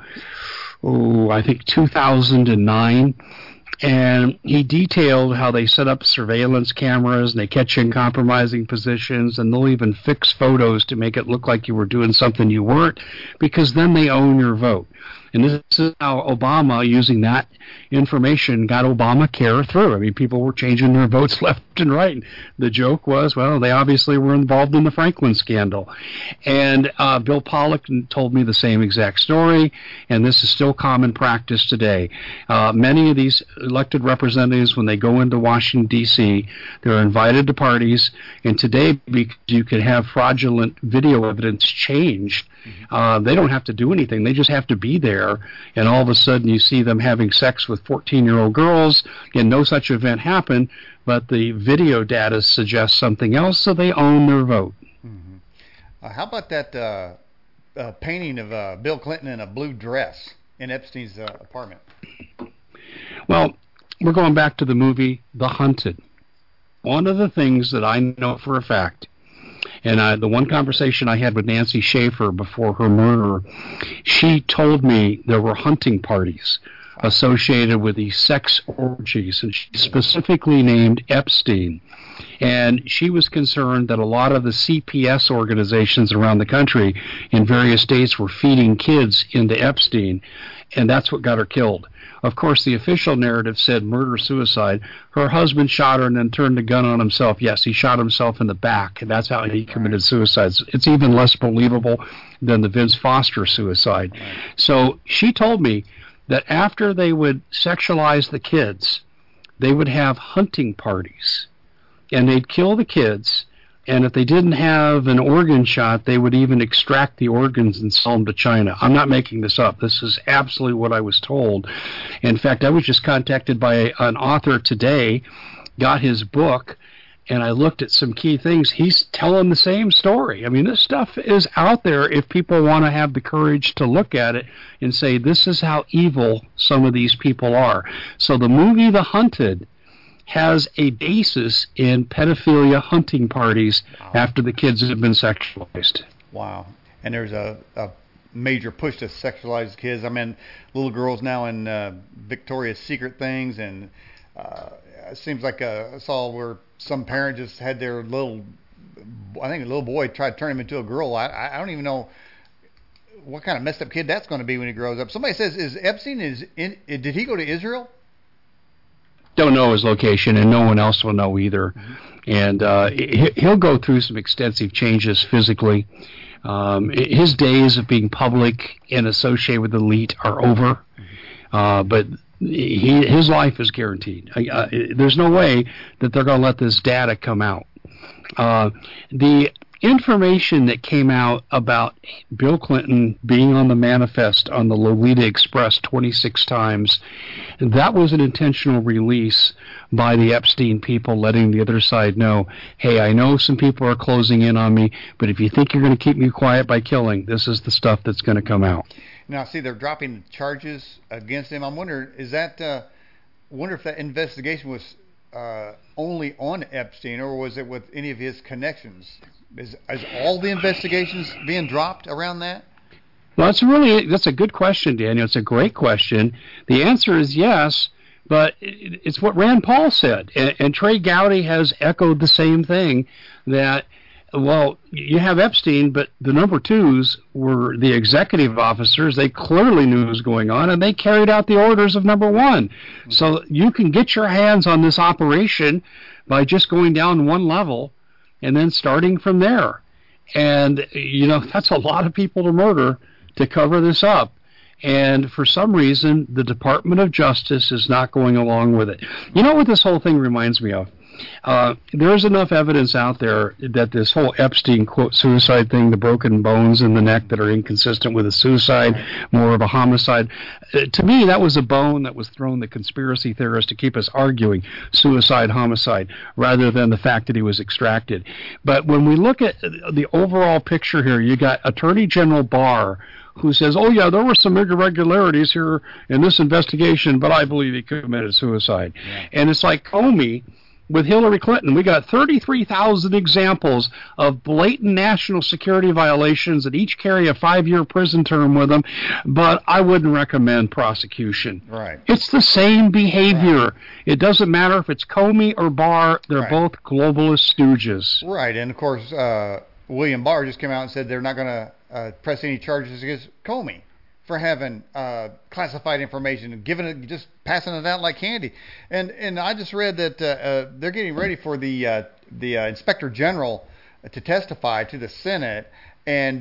I think 2009, and he detailed how they set up surveillance cameras, and they catch you in compromising positions, and they'll even fix photos to make it look like you were doing something you weren't, because then they own your vote. And this is how Obama, using that information, got Obamacare through. I mean, people were changing their votes left and right. And the joke was, well, they obviously were involved in the Franklin scandal. And Bill Pollock told me the same exact story, and this is still common practice today. Many of these elected representatives, when they go into Washington, D.C., they're invited to parties, and today, because you can have fraudulent video evidence changed, they don't have to do anything. They just have to be there, and all of a sudden you see them having sex with 14-year-old girls, and no such event happened, but the video data suggests something else, so they own their vote. How about that painting of Bill Clinton in a blue dress in Epstein's apartment? Well, we're going back to the movie The Hunted. One of the things that I know for a fact, and the one conversation I had with Nancy Schaefer before her murder, she told me there were hunting parties associated with these sex orgies, and she specifically named Epstein. And she was concerned that a lot of the CPS organizations around the country in various states were feeding kids into Epstein, and that's what got her killed. Of course, the official narrative said murder-suicide. Her husband shot her and then turned the gun on himself. Yes, he shot himself in the back, and that's how he committed suicide. It's even less believable than the Vince Foster suicide. So she told me that after they would sexualize the kids, they would have hunting parties, and they'd kill the kids, and if they didn't have an organ shot, they would even extract the organs and sell them to China. I'm not making this up. This is absolutely what I was told. In fact, I was just contacted by an author today, got his book, and I looked at some key things. He's telling the same story. I mean, this stuff is out there if people want to have the courage to look at it and say, this is how evil some of these people are. So the movie The Hunted has a basis in pedophilia hunting parties after the kids have been sexualized. Wow. And there's a major push to sexualize kids. I mean, little girls now in Victoria's Secret things, and it seems like I saw where some parent just had their little, I think a little boy tried to turn him into a girl. I don't even know what kind of messed up kid that's going to be when he grows up. Somebody says, is Epstein, did he go to Israel? Don't know his location, and no one else will know either. And he'll go through some extensive changes physically. His days of being public and associated with the elite are over, but his life is guaranteed. There's no way that they're going to let this data come out. The information that came out about Bill Clinton being on the manifest on the Lolita Express 26 times, that was an intentional release by the Epstein people, letting the other side know, hey, I know some people are closing in on me, but if you think you're going to keep me quiet by killing, this is the stuff that's going to come out. Now, see, they're dropping charges against him. I'm wondering, wonder if that investigation was only on Epstein, or was it with any of his connections? Is all the investigations being dropped around that? Well, that's a good question, Daniel. It's a great question. The answer is yes, but it's what Rand Paul said, and Trey Gowdy has echoed the same thing, that, well, you have Epstein, but the number twos were the executive officers. They clearly knew what was going on, and they carried out the orders of number one. Mm-hmm. So you can get your hands on this operation by just going down one level and then starting from there. And, that's a lot of people to murder to cover this up. And for some reason, the Department of Justice is not going along with it. You know what this whole thing reminds me of? There's enough evidence out there that this whole Epstein, quote, suicide thing, the broken bones in the neck that are inconsistent with a suicide, more of a homicide. To me, that was a bone that was thrown the conspiracy theorists to keep us arguing suicide, homicide, rather than the fact that he was extracted. But when we look at the overall picture here, you got Attorney General Barr, who says, oh, yeah, there were some irregularities here in this investigation, but I believe he committed suicide. Yeah. And it's like Comey with Hillary Clinton. We got 33,000 examples of blatant national security violations that each carry a 5-year prison term with them, but I wouldn't recommend prosecution. Right. It's the same behavior. Right. It doesn't matter if it's Comey or Barr. They're both globalist stooges. Right, and of course, William Barr just came out and said they're not going to press any charges against Comey for having classified information and giving it, just passing it out like candy. And I just read that they're getting ready for the Inspector General to testify to the Senate, and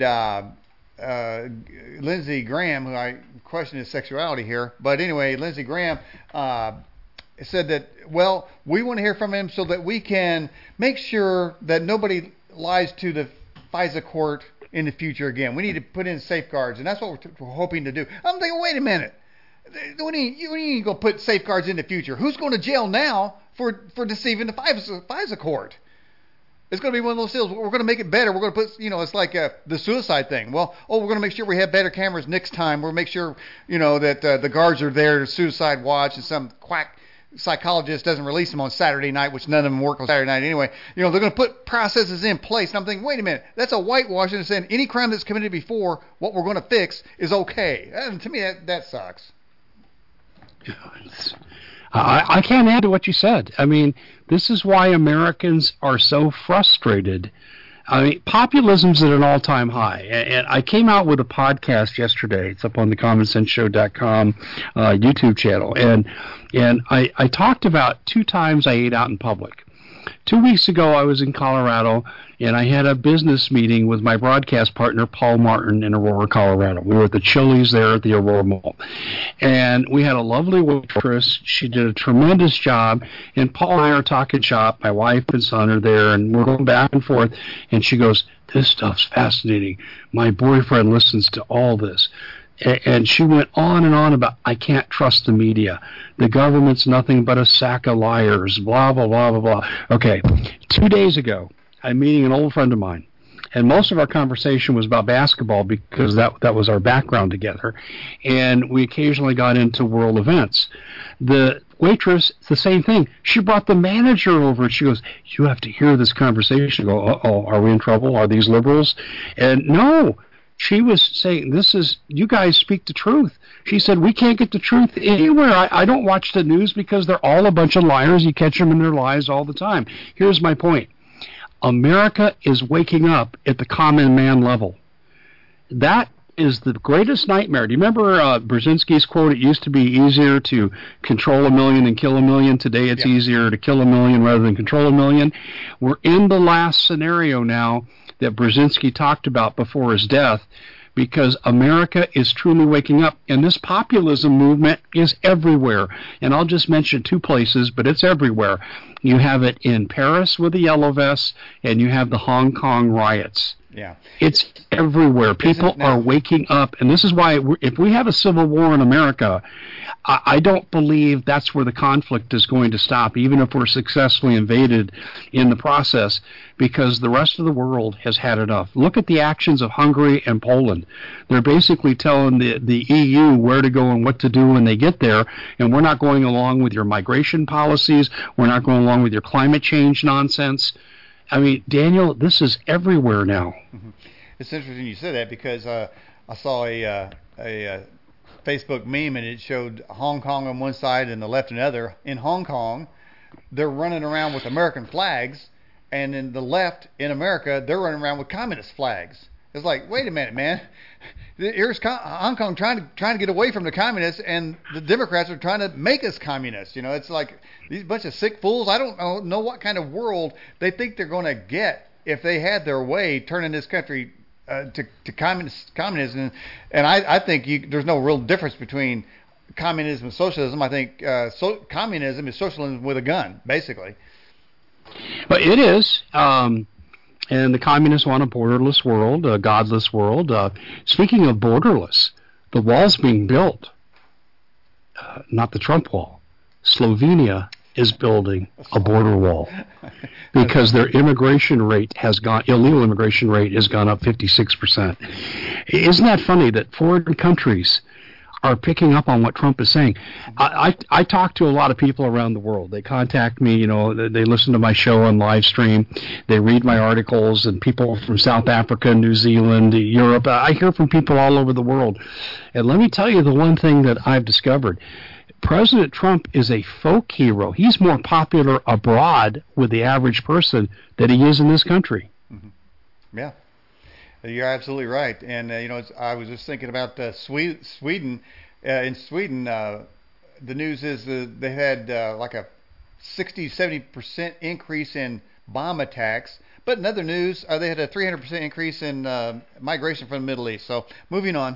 Lindsey Graham, who I question his sexuality here, but anyway, Lindsey Graham said that, well, we want to hear from him so that we can make sure that nobody lies to the FISA court in the future again. We need to put in safeguards, and that's what we're hoping to do. I'm thinking, wait a minute. You ain't going to put safeguards in the future. Who's going to jail now for deceiving the FISA court? It's going to be one of those deals. We're going to make it better. We're going to put, it's like the suicide thing. Well, we're going to make sure we have better cameras next time. We'll make sure, that the guards are there to suicide watch, and some quack psychologist doesn't release them on Saturday night, which none of them work on Saturday night anyway. They're going to put processes in place. And I'm thinking, wait a minute, that's a whitewash, and saying any crime that's committed before, what we're going to fix is okay. And to me, that sucks. I can't add to what you said. I mean, this is why Americans are so frustrated. I mean, populism's at an all-time high. And I came out with a podcast yesterday. It's up on the CommonSenseShow.com YouTube channel. And I talked about 2 times I ate out in public. 2 weeks ago, I was in Colorado, and I had a business meeting with my broadcast partner, Paul Martin, in Aurora, Colorado. We were at the Chili's there at the Aurora Mall. And we had a lovely waitress. She did a tremendous job. And Paul and I are talking shop. My wife and son are there, and we're going back and forth. And she goes, this stuff's fascinating. My boyfriend listens to all this. And she went on and on about, I can't trust the media. The government's nothing but a sack of liars, blah, blah, blah, blah, blah. Okay, 2 days ago, I'm meeting an old friend of mine. And most of our conversation was about basketball because that was our background together. And we occasionally got into world events. The waitress, the same thing. She brought the manager over, and she goes, you have to hear this conversation. I go, uh-oh, are we in trouble? Are these liberals? And no. She was saying, you guys speak the truth. She said, we can't get the truth anywhere. I don't watch the news because they're all a bunch of liars. You catch them in their lies all the time. Here's my point. America is waking up at the common man level. That is the greatest nightmare. Do you remember Brzezinski's quote, it used to be easier to control 1 million than kill 1 million. Today it's easier to kill 1 million rather than control 1 million. We're in the last scenario now that Brzezinski talked about before his death, because America is truly waking up, and this populism movement is everywhere. And I'll just mention 2 places, but it's everywhere. You have it in Paris with the yellow vests, and you have the Hong Kong riots. Yeah. It's everywhere. People are waking up, and this is why if we have a civil war in America, I don't believe that's where the conflict is going to stop, even if we're successfully invaded in the process, because the rest of the world has had enough. Look at the actions of Hungary and Poland. They're basically telling the EU where to go and what to do when they get there, and we're not going along with your migration policies. We're not going along with your climate change nonsense. I mean, Daniel, this is everywhere now. Mm-hmm. It's interesting you said that because I saw a Facebook meme and it showed Hong Kong on one side and the left on the other. In Hong Kong, they're running around with American flags, and in the left in America, they're running around with communist flags. It's like, wait a minute, man. Here's Hong Kong trying to get away from the communists, and the Democrats are trying to make us communists. You know, it's like these bunch of sick fools. I don't know what kind of world they think they're going to get if they had their way, turning this country to communism. And I think there's no real difference between communism and socialism. I think communism is socialism with a gun, basically. But it is. And the communists want a borderless world, a godless world. Speaking of borderless, the wall's being built. Not the Trump wall. Slovenia is building a border wall because their immigration rate has gone, illegal immigration rate has gone up 56%. Isn't that funny that foreign countries are picking up on what Trump is saying? I talk to a lot of people around the world. They contact me, you know, they listen to my show on live stream, they read my articles, and people from South Africa, New Zealand, Europe. I hear from people all over the world. And let me tell you the one thing that I've discovered. President Trump is a folk hero. He's more popular abroad with the average person than he is in this country. Mm-hmm. Yeah. You're absolutely right, and you know, I was just thinking about Sweden. In Sweden, the news is they had like a 60-70% increase in bomb attacks. But in other news, they had a 300% increase in migration from the Middle East. So moving on,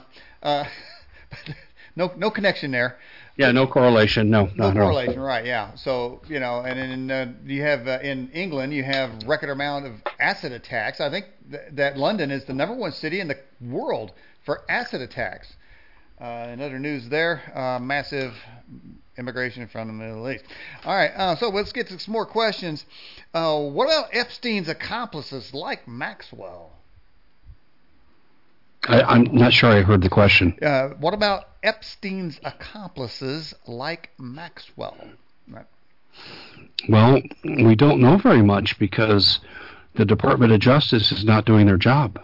no connection there. Yeah, no correlation. No correlation, right? Yeah. So you know, and then you have in England, you have record amount of acid attacks. I think that London is the #1 city in the world for acid attacks. In other news, there, massive immigration from the Middle East. All right, so let's get to some more questions. What about Epstein's accomplices like Maxwell? I'm not sure I heard the question. What about Epstein's accomplices like Maxwell? Right. Well, we don't know very much because the Department of Justice is not doing their job.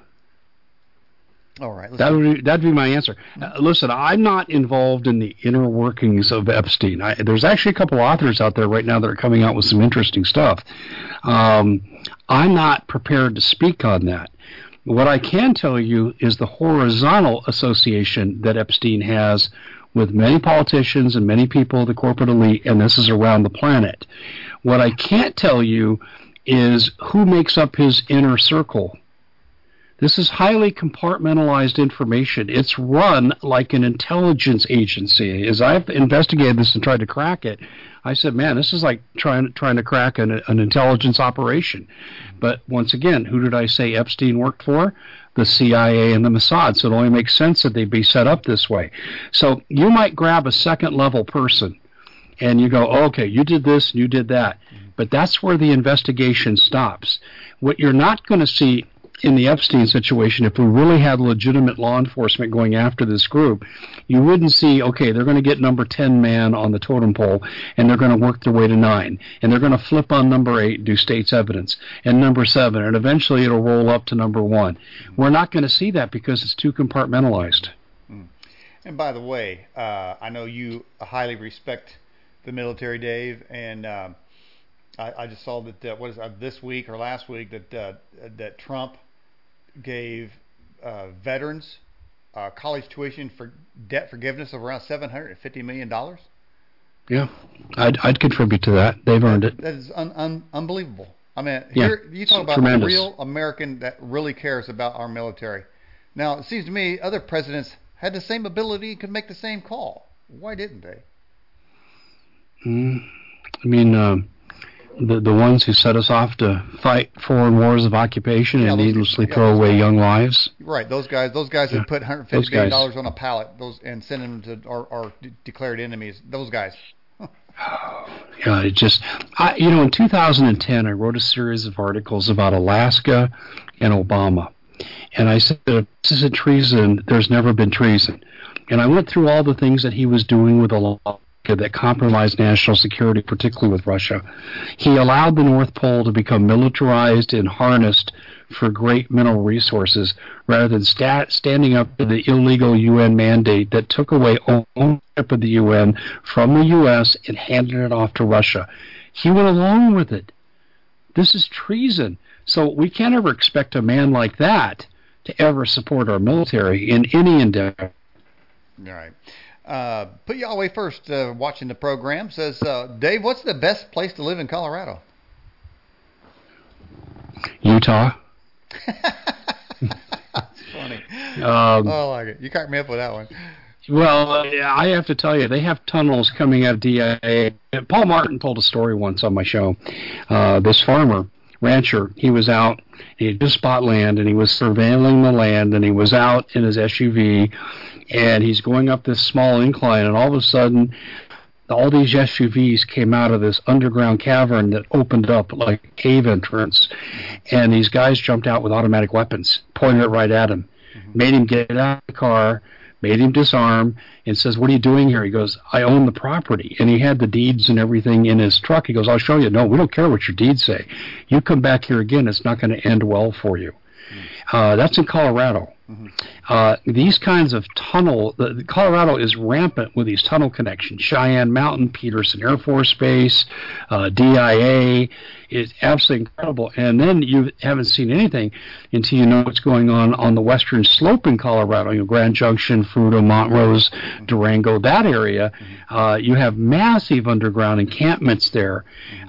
All right. That'd be my answer. Listen, I'm not involved in the inner workings of Epstein. There's actually a couple authors out there right now that are coming out with some interesting stuff. I'm not prepared to speak on that. What I can tell you is the horizontal association that Epstein has with many politicians and many people of the corporate elite, and this is around the planet. What I can't tell you is who makes up his inner circle. This is highly compartmentalized information. It's run like an intelligence agency. As I've investigated this and tried to crack it, I said, man, this is like trying to crack an intelligence operation. But once again, who did I say Epstein worked for? The CIA and the Mossad. So it only makes sense that they'd be set up this way. So you might grab a second-level person, and you go, oh, okay, you did this, you did that. But that's where the investigation stops. What you're not going to see in the Epstein situation, if we really had legitimate law enforcement going after this group, you wouldn't see, okay, they're going to get number 10 man on the totem pole, and they're going to work their way to 9, and they're going to flip on number 8, do state's evidence, and number 7, and eventually it'll roll up to number 1. We're not going to see that because it's too compartmentalized. And by the way, I know you highly respect the military, Dave, and I just saw that this week or last week that Trump gave veterans college tuition for debt forgiveness of around $750 million. Yeah, I'd contribute to that. They've earned it. That is unbelievable. I mean, yeah, here you talk about tremendous. a real American that really cares about our military. Now, it seems to me other presidents had the same ability and could make the same call. Why didn't they? I mean, the ones who set us off to fight foreign wars of occupation and needlessly throw away young lives. Right, those guys that put $150 billion on a pallet, and send them to our declared enemies. Those guys. Yeah, in 2010, I wrote a series of articles about Alaska and Obama. And I said, this isn't treason. There's never been treason. And I went through all the things that he was doing with Alaska that compromised national security, particularly with Russia. He allowed the North Pole to become militarized and harnessed for great mineral resources rather than standing up to the illegal UN mandate that took away ownership of the UN from the U.S. and handed it off to Russia. He went along with it. This is treason. So we can't ever expect a man like that to ever support our military in any endeavor. All right. Put Yahweh First watching the program says, Dave, what's the best place to live in Colorado? Utah. That's funny. I like it. You cracked me up with that one. Well, I have to tell you, they have tunnels coming out of DIA. Paul Martin told a story once on my show. This rancher, he was out, he had just bought land, and he was surveilling the land, and he was out in his SUV, and he's going up this small incline, and all of a sudden, all these SUVs came out of this underground cavern that opened up like a cave entrance, and these guys jumped out with automatic weapons, pointed it right at him, made him get out of the car, made him disarm, and says, what are you doing here? He goes, I own the property. And he had the deeds and everything in his truck. He goes, I'll show you. No, we don't care what your deeds say. You come back here again, it's not going to end well for you. That's in Colorado. These kinds of Colorado is rampant with these tunnel connections. Cheyenne Mountain, Peterson Air Force Base, DIA. It's absolutely incredible. And then you haven't seen anything until you know what's going on the western slope in Colorado. Grand Junction, Fruita, Montrose, Durango, that area. You have massive underground encampments there.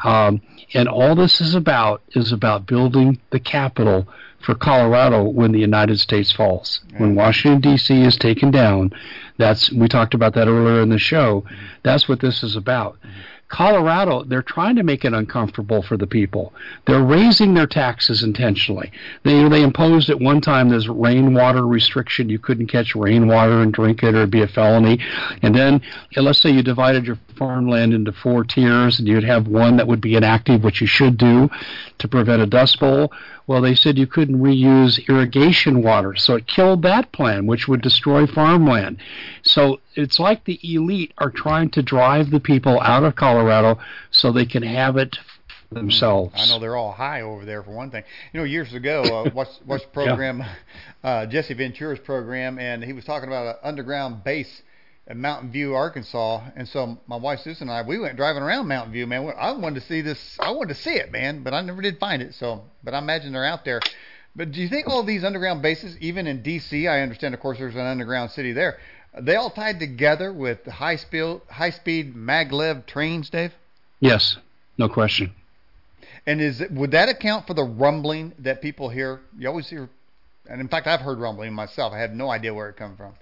And all this is about building the capital for Colorado when the United States falls. When Washington, D.C. is taken down, we talked about that earlier in the show, that's what this is about. Colorado, they're trying to make it uncomfortable for the people. They're raising their taxes intentionally. They imposed at one time this rainwater restriction. You couldn't catch rainwater and drink it or it'd be a felony. And then, let's say you divided your farmland into 4 tiers and you'd have one that would be inactive, which you should do to prevent a dust bowl. Well, they said you couldn't reuse irrigation water, so it killed that plan, which would destroy farmland. So it's like the elite are trying to drive the people out of Colorado so they can have it for themselves. I know they're all high over there, for one thing. Years ago, watched the program, Jesse Ventura's program, and he was talking about an underground base in Mountain View, Arkansas. And so my wife Susan and I, we went driving around Mountain View, man. I wanted to see this. I wanted to see it, man, but I never did find it. But I imagine they're out there. But do you think all these underground bases, even in D.C., I understand, of course, there's an underground city there, are they all tied together with high-speed maglev trains, Dave? Yes, no question. And would that account for the rumbling that people hear? You always hear, and in fact, I've heard rumbling myself. I have no idea where it comes from.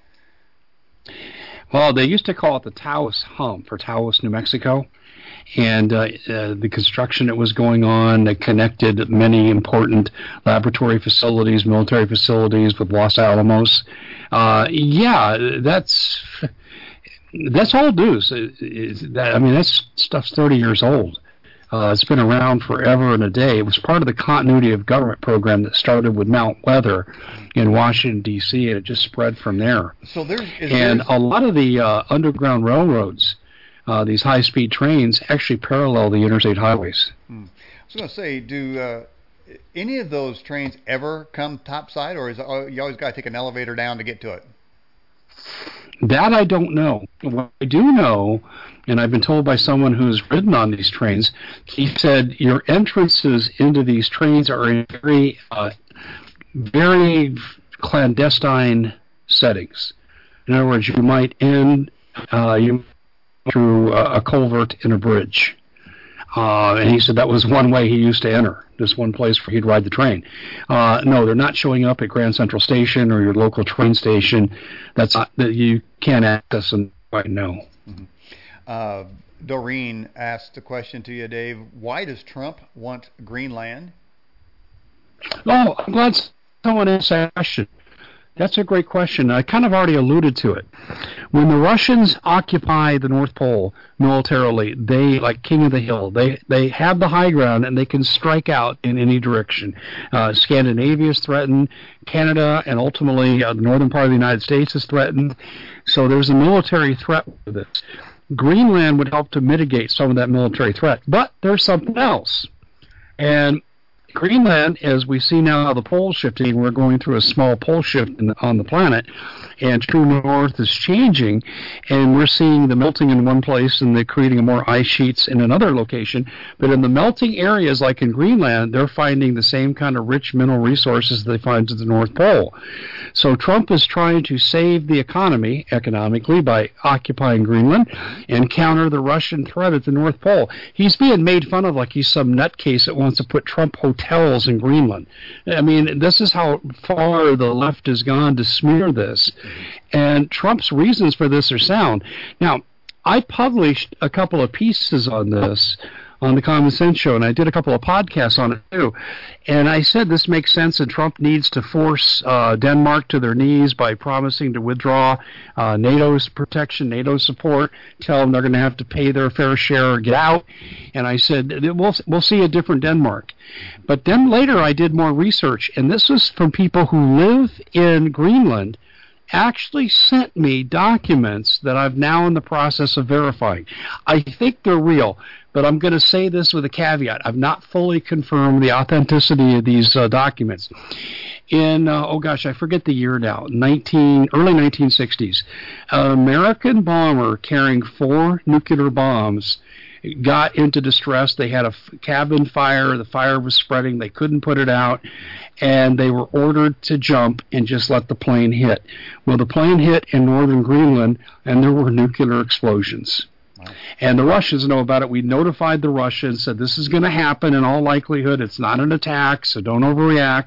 Well, they used to call it the Taos Hump, or Taos, New Mexico, and the construction that was going on that connected many important laboratory facilities, military facilities with Los Alamos. That's old news. That stuff's 30 years old. It's been around forever and a day. It was part of the continuity of government program that started with Mount Weather in Washington, D.C., and it just spread from there. So a lot of the underground railroads, these high-speed trains, actually parallel the interstate highways. I was going to say, do any of those trains ever come topside, or you always got to take an elevator down to get to it? That I don't know. What I do know, and I've been told by someone who's ridden on these trains, he said your entrances into these trains are in very, very clandestine settings. In other words, you might end through a culvert in a bridge. And he said that was one way he used to enter, this one place where he'd ride the train. No, they're not showing up at Grand Central Station or your local train station. That's not, that you can't access them right now. Doreen asked a question to you, Dave. Why does Trump want Greenland? Oh, I'm glad someone asked that question. That's a great question. I kind of already alluded to it. When the Russians occupy the North Pole militarily, they, like king of the hill, they have the high ground and they can strike out in any direction. Scandinavia is threatened, Canada, and ultimately the northern part of the United States is threatened. So there's a military threat with this. Greenland would help to mitigate some of that military threat. But there's something else. And Greenland, as we see now the poles shifting, we're going through a small pole shift on the planet, and true north is changing, and we're seeing the melting in one place and they're creating more ice sheets in another location. But in the melting areas, like in Greenland, they're finding the same kind of rich mineral resources they find at the North Pole. So Trump is trying to save the economy economically by occupying Greenland and counter the Russian threat at the North Pole. He's being made fun of like he's some nutcase that wants to put Trump hotels in Greenland. I mean, this is how far the left has gone to smear this. And Trump's reasons for this are sound. Now, I published a couple of pieces on this on the Common Sense Show, and I did a couple of podcasts on it too. And I said this makes sense, and Trump needs to force Denmark to their knees by promising to withdraw NATO's protection, NATO's support, tell them they're going to have to pay their fair share or get out. And I said, we'll see a different Denmark. But then later I did more research, and this was from people who live in Greenland, actually sent me documents that I'm now in the process of verifying. I think they're real, but I'm going to say this with a caveat. I've not fully confirmed the authenticity of these documents. In, I forget the year now, early 1960s, an American bomber carrying 4 nuclear bombs got into distress. They had a cabin fire. The fire was spreading. They couldn't put it out, and they were ordered to jump and just let the plane hit. Well, the plane hit in northern Greenland, and there were nuclear explosions. Wow. And the Russians know about it. We notified the Russians, said this is going to happen in all likelihood. It's not an attack, so don't overreact.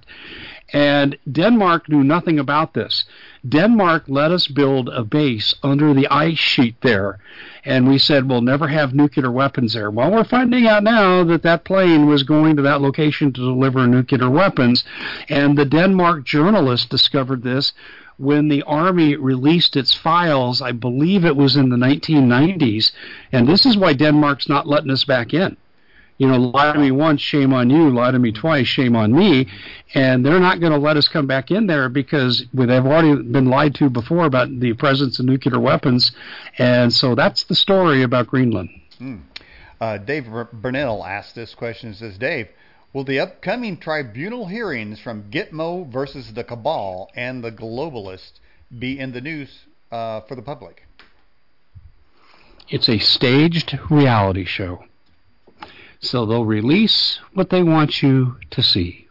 And Denmark knew nothing about this. Denmark let us build a base under the ice sheet there, and we said we'll never have nuclear weapons there. Well, we're finding out now that that plane was going to that location to deliver nuclear weapons, and the Denmark journalist discovered this when the Army released its files. I believe it was in the 1990s, and this is why Denmark's not letting us back in. You know, lie to me once, shame on you. Lie to me twice, shame on me. And they're not going to let us come back in there because they've already been lied to before about the presence of nuclear weapons. And so that's the story about Greenland. Dave Burnell asked this question. He says, Dave, will the upcoming tribunal hearings from Gitmo versus the Cabal and the Globalists be in the news for the public? It's a staged reality show. So they'll release what they want you to see.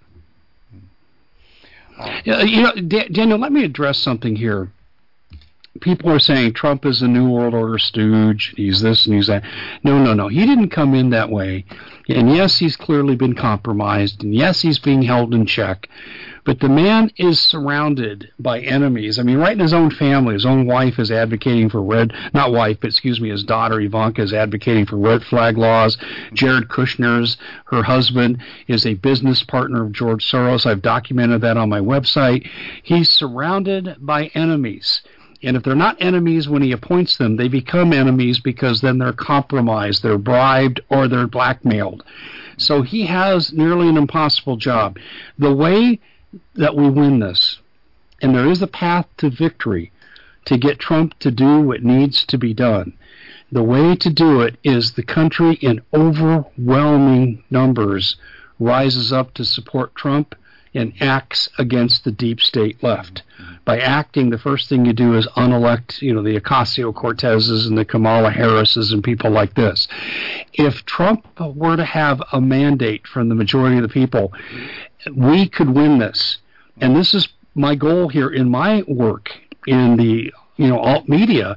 Daniel, let me address something here. People are saying Trump is a New World Order stooge, he's this and he's that. No. He didn't come in that way. And yes, he's clearly been compromised, and yes, he's being held in check. But the man is surrounded by enemies. I mean, right in his own family, his own wife is advocating for his daughter Ivanka is advocating for red flag laws. Jared Kushner's, her husband, is a business partner of George Soros. I've documented that on my website. He's surrounded by enemies. And if they're not enemies when he appoints them, they become enemies because then they're compromised, they're bribed, or they're blackmailed. So he has nearly an impossible job. The way that we win this, and there is a path to victory to get Trump to do what needs to be done, the way to do it is the country in overwhelming numbers rises up to support Trump and acts against the deep state left. By acting, the first thing you do is unelect, the Ocasio-Cortezes and the Kamala Harrises and people like this. If Trump were to have a mandate from the majority of the people, we could win this. And this is my goal here in my work in the alt media,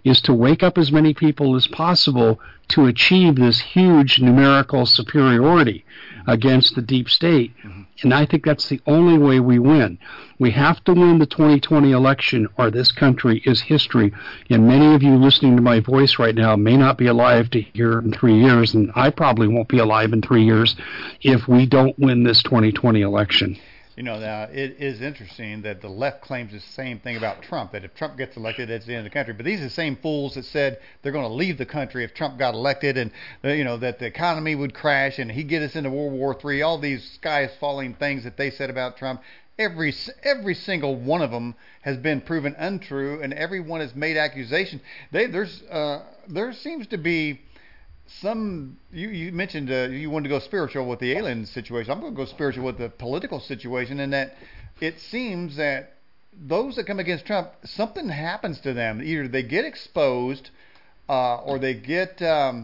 is to wake up as many people as possible to achieve this huge numerical superiority against the deep state. And I think that's the only way we win. We have to win the 2020 election, or this country is history. And many of you listening to my voice right now may not be alive to hear in 3 years, and I probably won't be alive in 3 years if we don't win this 2020 election. You know, now, it is interesting that the left claims the same thing about Trump, that if Trump gets elected, it's the end of the country. But these are the same fools that said they're going to leave the country if Trump got elected, and, you know, that the economy would crash and he'd get us into World War III, all these sky-falling things that they said about Trump. Every single one of them has been proven untrue, and everyone has made accusations. There seems to be some, you mentioned you wanted to go spiritual with the alien situation. I'm going to go spiritual with the political situation, in that it seems that those that come against Trump, something happens to them. Either they get exposed, or they get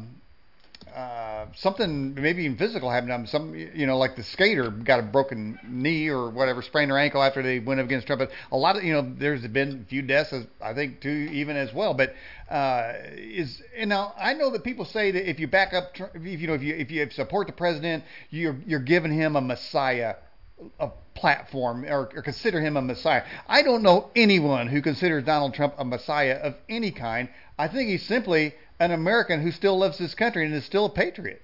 something, maybe even physical happen to them. Some, you know, like the skater got a broken knee or whatever, sprained their ankle after they went up against Trump. But a lot of, you know, there's been a few deaths, I think, too, even as well. But and now I know that people say that if you back up, if you support the president, you're giving him a messiah, a platform, or consider him a messiah. I don't know anyone who considers Donald Trump a messiah of any kind. I think he's simply an American who still loves this country and is still a patriot.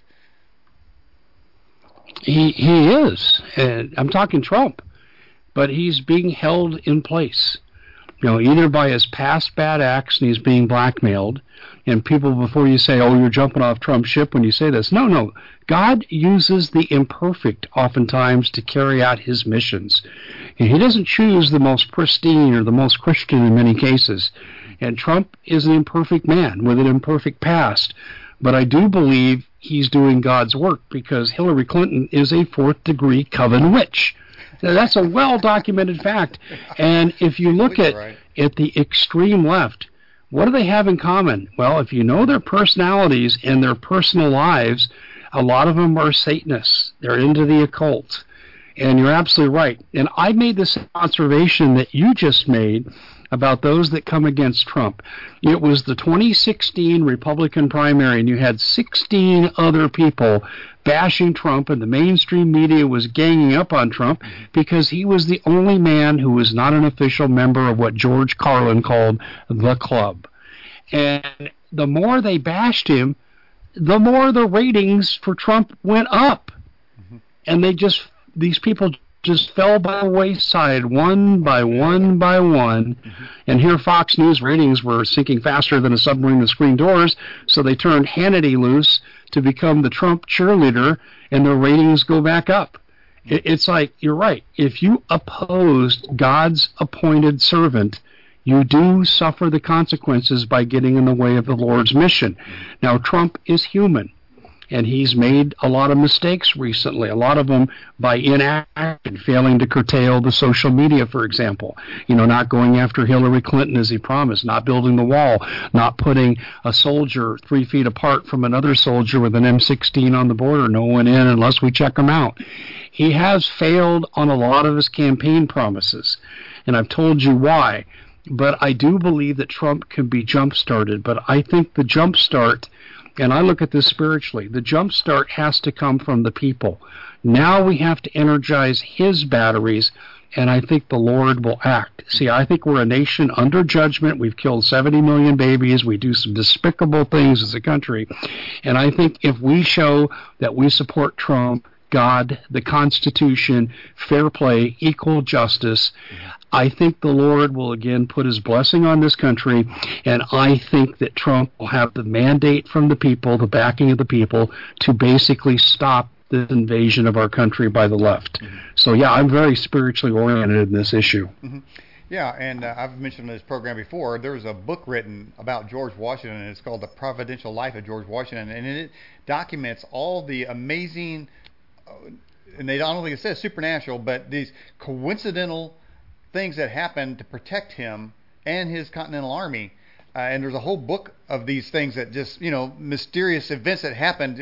He is. And I'm talking Trump, but he's being held in place. You know, either by his past bad acts, and he's being blackmailed. And people, before you say, oh, you're jumping off Trump's ship when you say this. No. God uses the imperfect oftentimes to carry out his missions. And he doesn't choose the most pristine or the most Christian in many cases. And Trump is an imperfect man with an imperfect past. But I do believe he's doing God's work, because Hillary Clinton is a fourth-degree coven witch. Now, that's a well-documented fact. And if you look at the extreme left, what do they have in common? Well, if you know their personalities and their personal lives, a lot of them are Satanists. They're into the occult. And you're absolutely right. And I made this observation that you just made about those that come against Trump. It was the 2016 Republican primary, and you had 16 other people bashing Trump, and the mainstream media was ganging up on Trump because he was the only man who was not an official member of what George Carlin called the club. And the more they bashed him, the more the ratings for Trump went up. And these people just fell by the wayside, one by one by one. And here Fox News ratings were sinking faster than a submarine with screen doors, so they turned Hannity loose to become the Trump cheerleader, and the ratings go back up. It's like, you're right. If you opposed God's appointed servant, you do suffer the consequences by getting in the way of the Lord's mission. Now, Trump is human, and he's made a lot of mistakes recently, a lot of them by inaction, failing to curtail the social media, for example. You know, not going after Hillary Clinton as he promised, not building the wall, not putting a soldier 3 feet apart from another soldier with an M16 on the border, no one in unless we check him out. He has failed on a lot of his campaign promises, and I've told you why. But I do believe that Trump can be jump-started, but I think the jump-start, and I look at this spiritually, the jump start has to come from the people. Now we have to energize his batteries, and I think the Lord will act. See, I think we're a nation under judgment. We've killed 70 million babies. We do some despicable things as a country. And I think if we show that we support Trump, God, the Constitution, fair play, equal justice, I think the Lord will again put his blessing on this country, and I think that Trump will have the mandate from the people, the backing of the people, to basically stop this invasion of our country by the left. So, yeah, I'm very spiritually oriented in this issue. Yeah, and I've mentioned in this program before, there was a book written about George Washington, and it's called The Providential Life of George Washington, and it documents all the amazing, and I don't think it says supernatural, but these coincidental things that happened to protect him and his Continental Army. And there's a whole book of these things that just, mysterious events that happened,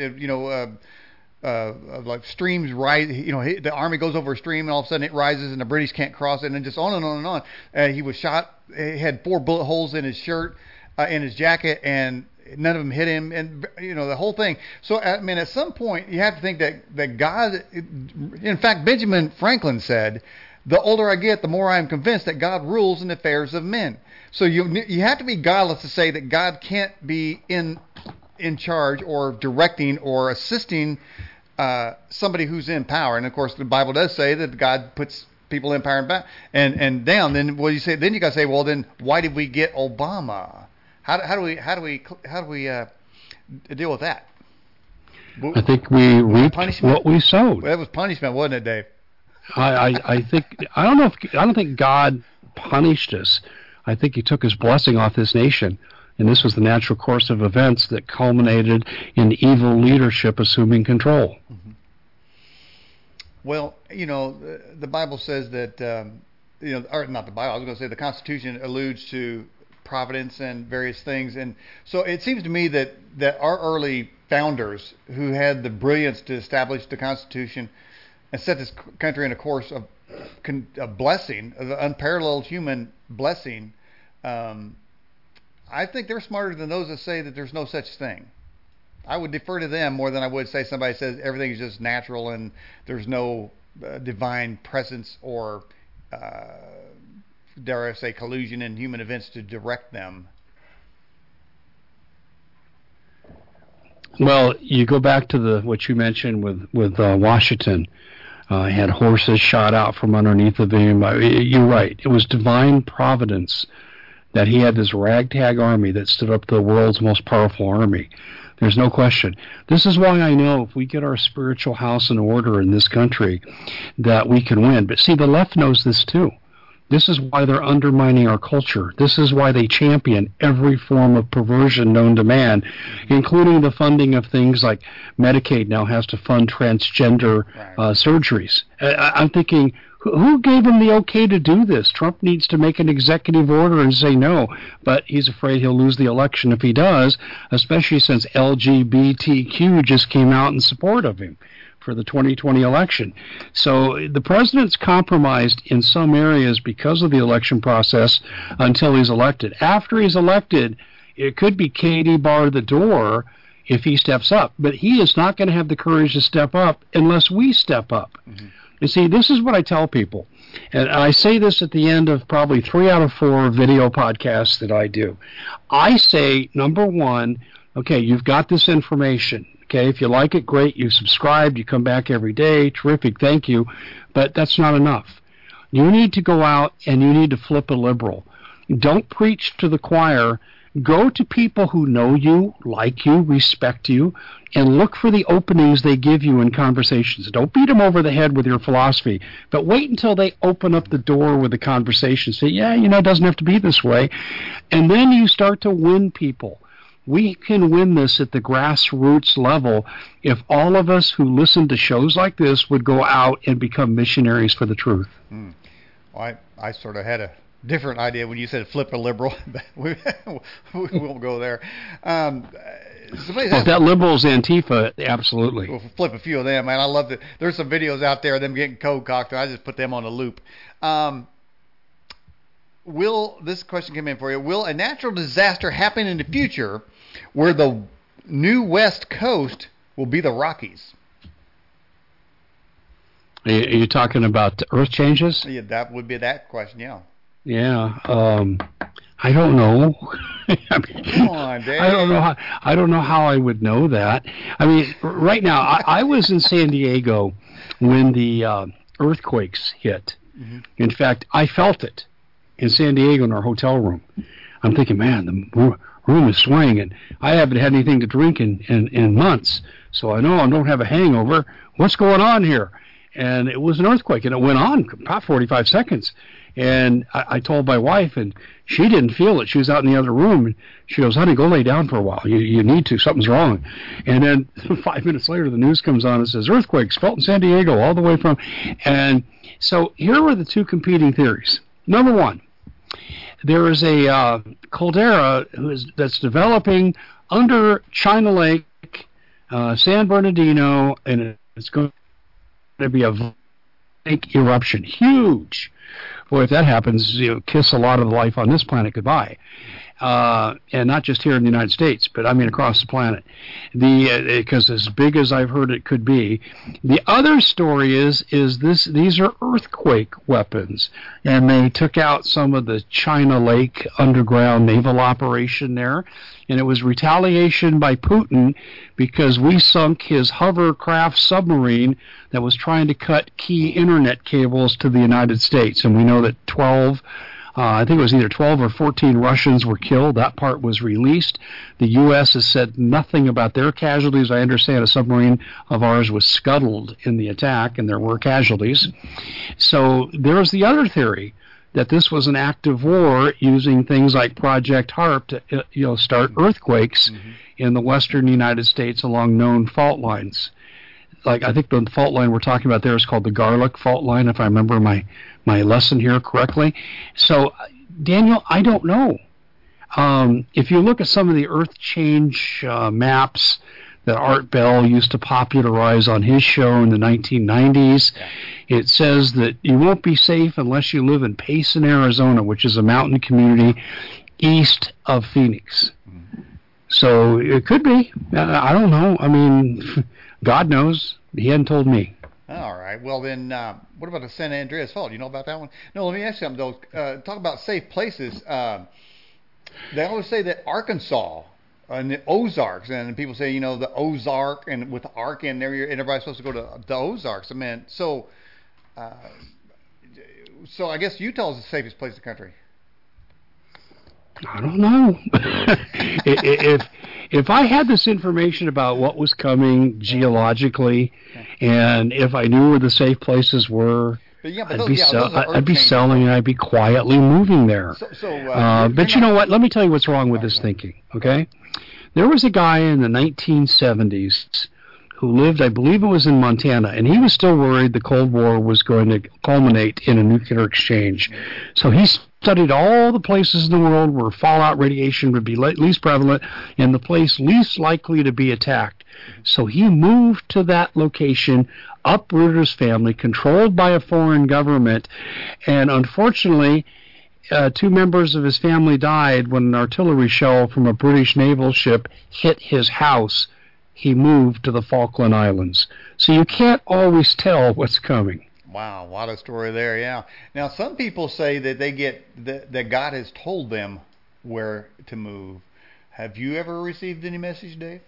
like streams rise, the army goes over a stream and all of a sudden it rises and the British can't cross it, and then just on and on and on. He was shot, he had 4 bullet holes in his shirt. in his jacket, and none of them hit him, and the whole thing. So I mean, at some point, you have to think that God. In fact, Benjamin Franklin said, "The older I get, the more I am convinced that God rules in the affairs of men." So you have to be godless to say that God can't be in charge or directing or assisting somebody who's in power. And of course, the Bible does say that God puts people in power and down. Then what do you say? Then you got to say, well, then why did we get Obama? How do we deal with that? I think we reaped what we sowed. Well, that was punishment, wasn't it, Dave? I don't think God punished us. I think He took His blessing off this nation, and this was the natural course of events that culminated in evil leadership assuming control. Mm-hmm. Well, the Bible says that or not the Bible. I was going to say the Constitution alludes to providence and various things, and so it seems to me that our early founders, who had the brilliance to establish the Constitution and set this country in a course of a blessing, of unparalleled human blessing, I think they're smarter than those that say that there's no such thing. I would defer to them more than I would say somebody says everything is just natural and there's no divine presence or dare I say collusion in human events to direct them. Well, you go back to what you mentioned with Washington. Had horses shot out from underneath of him. You're right. It was divine providence that he had this ragtag army that stood up to the world's most powerful army. There's no question. This is why I know if we get our spiritual house in order in this country, that we can win. But see, the left knows this too. This is why they're undermining our culture. This is why they champion every form of perversion known to man, including the funding of things like Medicaid now has to fund transgender surgeries. I'm thinking, who gave him the okay to do this? Trump needs to make an executive order and say no, but he's afraid he'll lose the election if he does, especially since LGBTQ just came out in support of him for the 2020 election. So the president's compromised in some areas because of the election process until he's elected. After he's elected, it could be Katie bar the door if he steps up, but he is not going to have the courage to step up unless we step up. Mm-hmm. You see, this is what I tell people, and I say this at the end of probably 3 out of 4 video podcasts that I do. I say, number one, okay, you've got this information. Okay, if you like it, great. You subscribed. You come back every day. Terrific. Thank you. But that's not enough. You need to go out and you need to flip a liberal. Don't preach to the choir. Go to people who know you, like you, respect you, and look for the openings they give you in conversations. Don't beat them over the head with your philosophy, but wait until they open up the door with the conversation. Say, yeah, it doesn't have to be this way. And then you start to win people. We can win this at the grassroots level if all of us who listen to shows like this would go out and become missionaries for the truth. Well, I sort of had a different idea when you said flip a liberal. we won't go there. That liberal's Antifa, absolutely. We'll flip a few of them, man. I love it. There's some videos out there of them getting cold-cocked, and I just put them on a loop. This question came in for you. Will a natural disaster happen in the future where the new West Coast will be the Rockies? Are you talking about earth changes? Yeah, that would be that question, yeah. Yeah, I don't know. Come on, Dave. I don't know how I would know that. I mean, right now, I was in San Diego when the earthquakes hit. Mm-hmm. In fact, I felt it in San Diego in our hotel room. I'm thinking, man, the room is swaying, and I haven't had anything to drink in months, so I know I don't have a hangover. What's going on here? And it was an earthquake, and it went on about 45 seconds. And I told my wife, and she didn't feel it. She was out in the other room, and she goes, honey, go lay down for a while. You need to. Something's wrong. And then 5 minutes later, the news comes on and says, earthquakes felt in San Diego all the way from. And so here were the two competing theories. Number one, there is a caldera that's developing under China Lake, San Bernardino, and it's going to be a volcanic eruption. Huge. Boy, if that happens, kiss a lot of the life on this planet goodbye. and not just here in the United States, but I mean across the planet. Because as big as I've heard it could be. The other story is these are earthquake weapons, and they took out some of the China Lake underground naval operation there, and it was retaliation by Putin because we sunk his hovercraft submarine that was trying to cut key internet cables to the United States, and we know that 12 I think it was either 12 or 14 Russians were killed. That part was released. The U.S. has said nothing about their casualties. I understand a submarine of ours was scuttled in the attack, and there were casualties. So there's the other theory, that this was an active war using things like Project HARP to start earthquakes in the western United States along known fault lines. Like, I think the fault line we're talking about there is called the Garlic Fault Line, if I remember my lesson here correctly. So, Daniel, I don't know. If you look at some of the Earth change maps that Art Bell used to popularize on his show in the 1990s, it says that you won't be safe unless you live in Payson, Arizona, which is a mountain community east of Phoenix. So it could be. I don't know. I mean, God knows. He hadn't told me. All right. Well, then, what about the San Andreas Fault? You know about that one? No, let me ask you something, though. Talk about safe places. They always say that Arkansas and the Ozarks, and people say, the Ozark, and with the Ark in there, everybody's supposed to go to the Ozarks. I mean, so I guess Utah is the safest place in the country. I don't know. If I had this information about what was coming geologically, and if I knew where the safe places were, I'd be selling and I'd be quietly moving there. But you know what? Let me tell you what's wrong with this thinking, okay? There was a guy in the 1970s who lived, I believe it was in Montana, and he was still worried the Cold War was going to culminate in a nuclear exchange. So he studied all the places in the world where fallout radiation would be least prevalent and the place least likely to be attacked. So he moved to that location, uprooted his family, controlled by a foreign government, and unfortunately, 2 members of his family died when an artillery shell from a British naval ship hit his house. He moved to the Falkland Islands. So you can't always tell what's coming. Wow, what a story there, yeah. Now, some people say that that God has told them where to move. Have you ever received any message, Dave?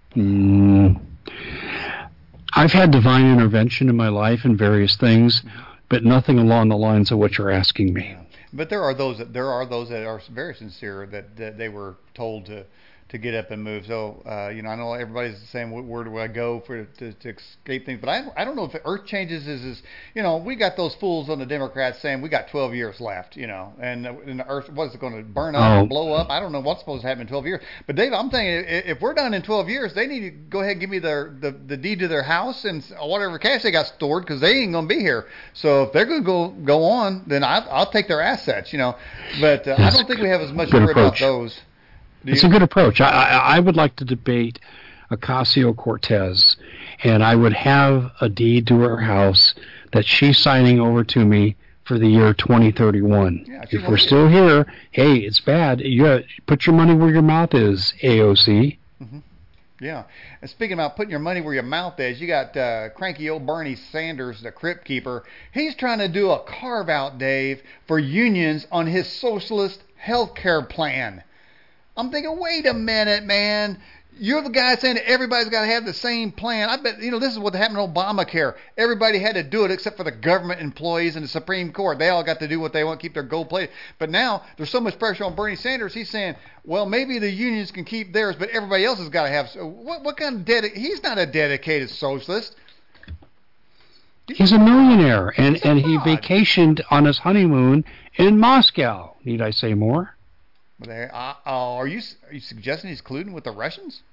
I've had divine intervention in my life in various things, but nothing along the lines of what you're asking me. Yeah. But there are those that are very sincere that they were told to get up and move. So, I know everybody's saying, where do I go to escape things? But I don't know if Earth changes is we got those fools on the Democrats saying we got 12 years left, and the Earth, what is it going to burn up and blow up? I don't know what's supposed to happen in 12 years. But Dave, I'm thinking if we're done in 12 years, they need to go ahead and give me the deed to their house and whatever cash they got stored, because they ain't going to be here. So if they're going to go on, then I'll take their assets, But I don't think we have as much to worry about those. It's a good approach. I would like to debate Ocasio-Cortez, and I would have a deed to her house that she's signing over to me for the year 2031. Yeah, if we're still here, hey, it's bad. You put your money where your mouth is, AOC. Mm-hmm. Yeah. And speaking about putting your money where your mouth is, you got cranky old Bernie Sanders, the Crypt Keeper. He's trying to do a carve-out, Dave, for unions on his socialist health care plan. I'm thinking, wait a minute, man. You're the guy saying that everybody's got to have the same plan. I bet, this is what happened in Obamacare. Everybody had to do it except for the government employees and the Supreme Court. They all got to do what they want, keep their gold plated. But now there's so much pressure on Bernie Sanders. He's saying, well, maybe the unions can keep theirs, but everybody else has got to have. So what kind of he's not a dedicated socialist. He's a millionaire, and he vacationed on his honeymoon in Moscow. Need I say more? Are you suggesting he's colluding with the Russians?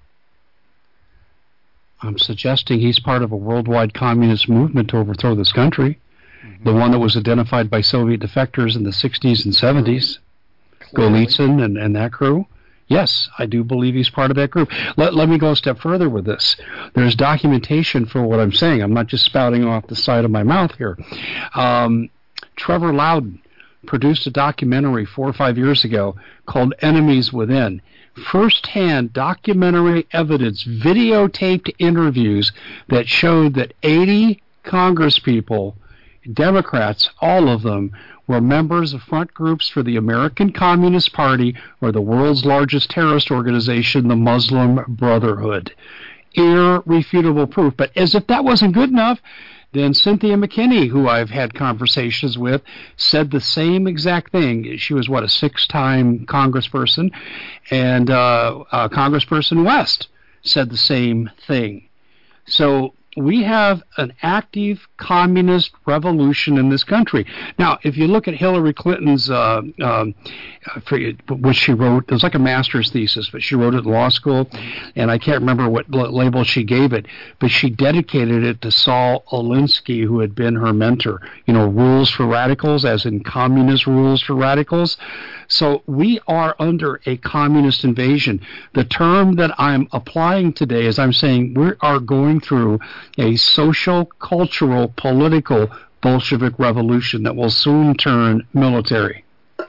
I'm suggesting he's part of a worldwide communist movement to overthrow this country, the one that was identified by Soviet defectors in the 60s and 70s, Golitsyn and that crew. Yes, I do believe he's part of that group. Let me go a step further with this. There's documentation for what I'm saying. I'm not just spouting off the side of my mouth here. Trevor Loudon, produced a documentary 4 or 5 years ago called Enemies Within. First-hand documentary evidence, videotaped interviews that showed that 80 congresspeople, Democrats, all of them, were members of front groups for the American Communist Party or the world's largest terrorist organization, the Muslim Brotherhood. Irrefutable proof. But as if that wasn't good enough, then Cynthia McKinney, who I've had conversations with, said the same exact thing. She was, a 6-time congressperson, and Congressperson West said the same thing. So we have an active communist revolution in this country. Now, if you look at Hillary Clinton's, which she wrote, it was like a master's thesis, but she wrote it in law school, and I can't remember what label she gave it, but she dedicated it to Saul Alinsky, who had been her mentor. Rules for radicals, as in communist rules for radicals. So we are under a communist invasion. The term that I'm applying today is I'm saying we are going through a social, cultural, political Bolshevik revolution that will soon turn military.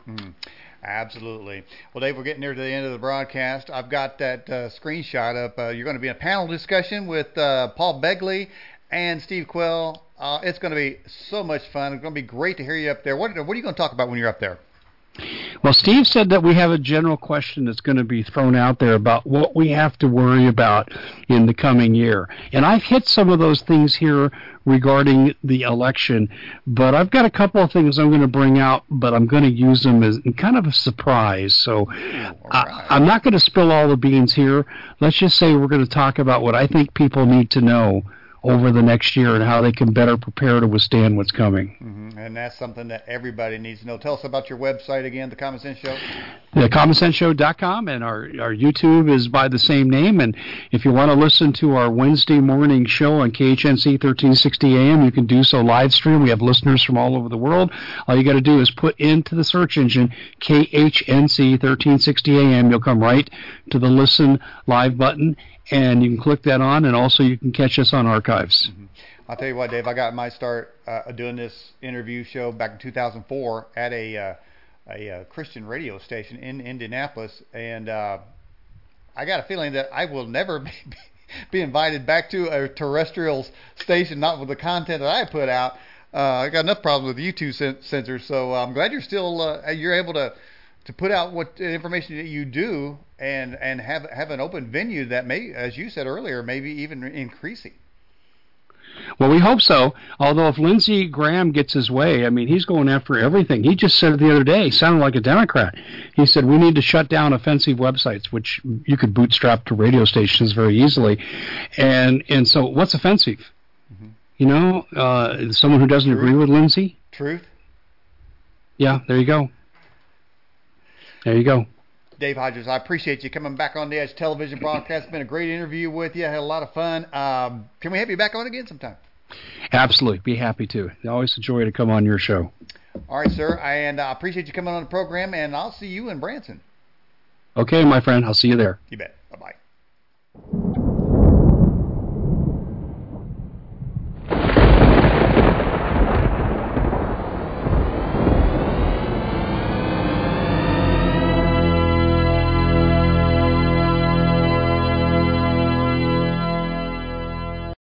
Absolutely. Well, Dave, we're getting near to the end of the broadcast. I've got that screenshot up. You're going to be in a panel discussion with Paul Begley and Steve Quayle. It's going to be so much fun. It's going to be great to hear you up there. What are you going to talk about when you're up there? Well, Steve said that we have a general question that's going to be thrown out there about what we have to worry about in the coming year. And I've hit some of those things here regarding the election, but I've got a couple of things I'm going to bring out, but I'm going to use them as kind of a surprise. So I'm not going to spill all the beans here. Let's just say we're going to talk about what I think people need to know over the next year and how they can better prepare to withstand what's coming. And that's something that everybody needs to know. Tell us about your website again, The Common Sense Show. TheCommonSenseShow.com, and our YouTube is by the same name. And if you want to listen to our Wednesday morning show on KHNC 1360 AM, you can do so live stream. We have listeners from all over the world. All you got to do is put into the search engine KHNC 1360 AM. You'll come right to the Listen Live button, and you can click that on, and also you can catch us on archives. I'll tell you what, Dave, I got my start doing this interview show back in 2004 at a Christian radio station in Indianapolis, and I got a feeling that I will never be invited back to a terrestrial station, not with the content that I put out. I got enough problems with the YouTube censors, so I'm glad you're still you're able to put out what information that you do and have an open venue that may, as you said earlier, maybe even increasing. Well, we hope so. Although if Lindsey Graham gets his way, I mean, he's going after everything. He just said it the other day, he sounded like a Democrat. He said we need to shut down offensive websites, which you could bootstrap to radio stations very easily. And so what's offensive? Someone who doesn't agree with Lindsey? Truth? Yeah, there you go. There you go. Dave Hodges, I appreciate you coming back on the Edge television broadcast. It's been a great interview with you. I had a lot of fun. Can we have you back on again sometime? Absolutely. Be happy to. Always a joy to come on your show. All right, sir. And I appreciate you coming on the program, and I'll see you in Branson. Okay, my friend. I'll see you there. You bet. Bye-bye.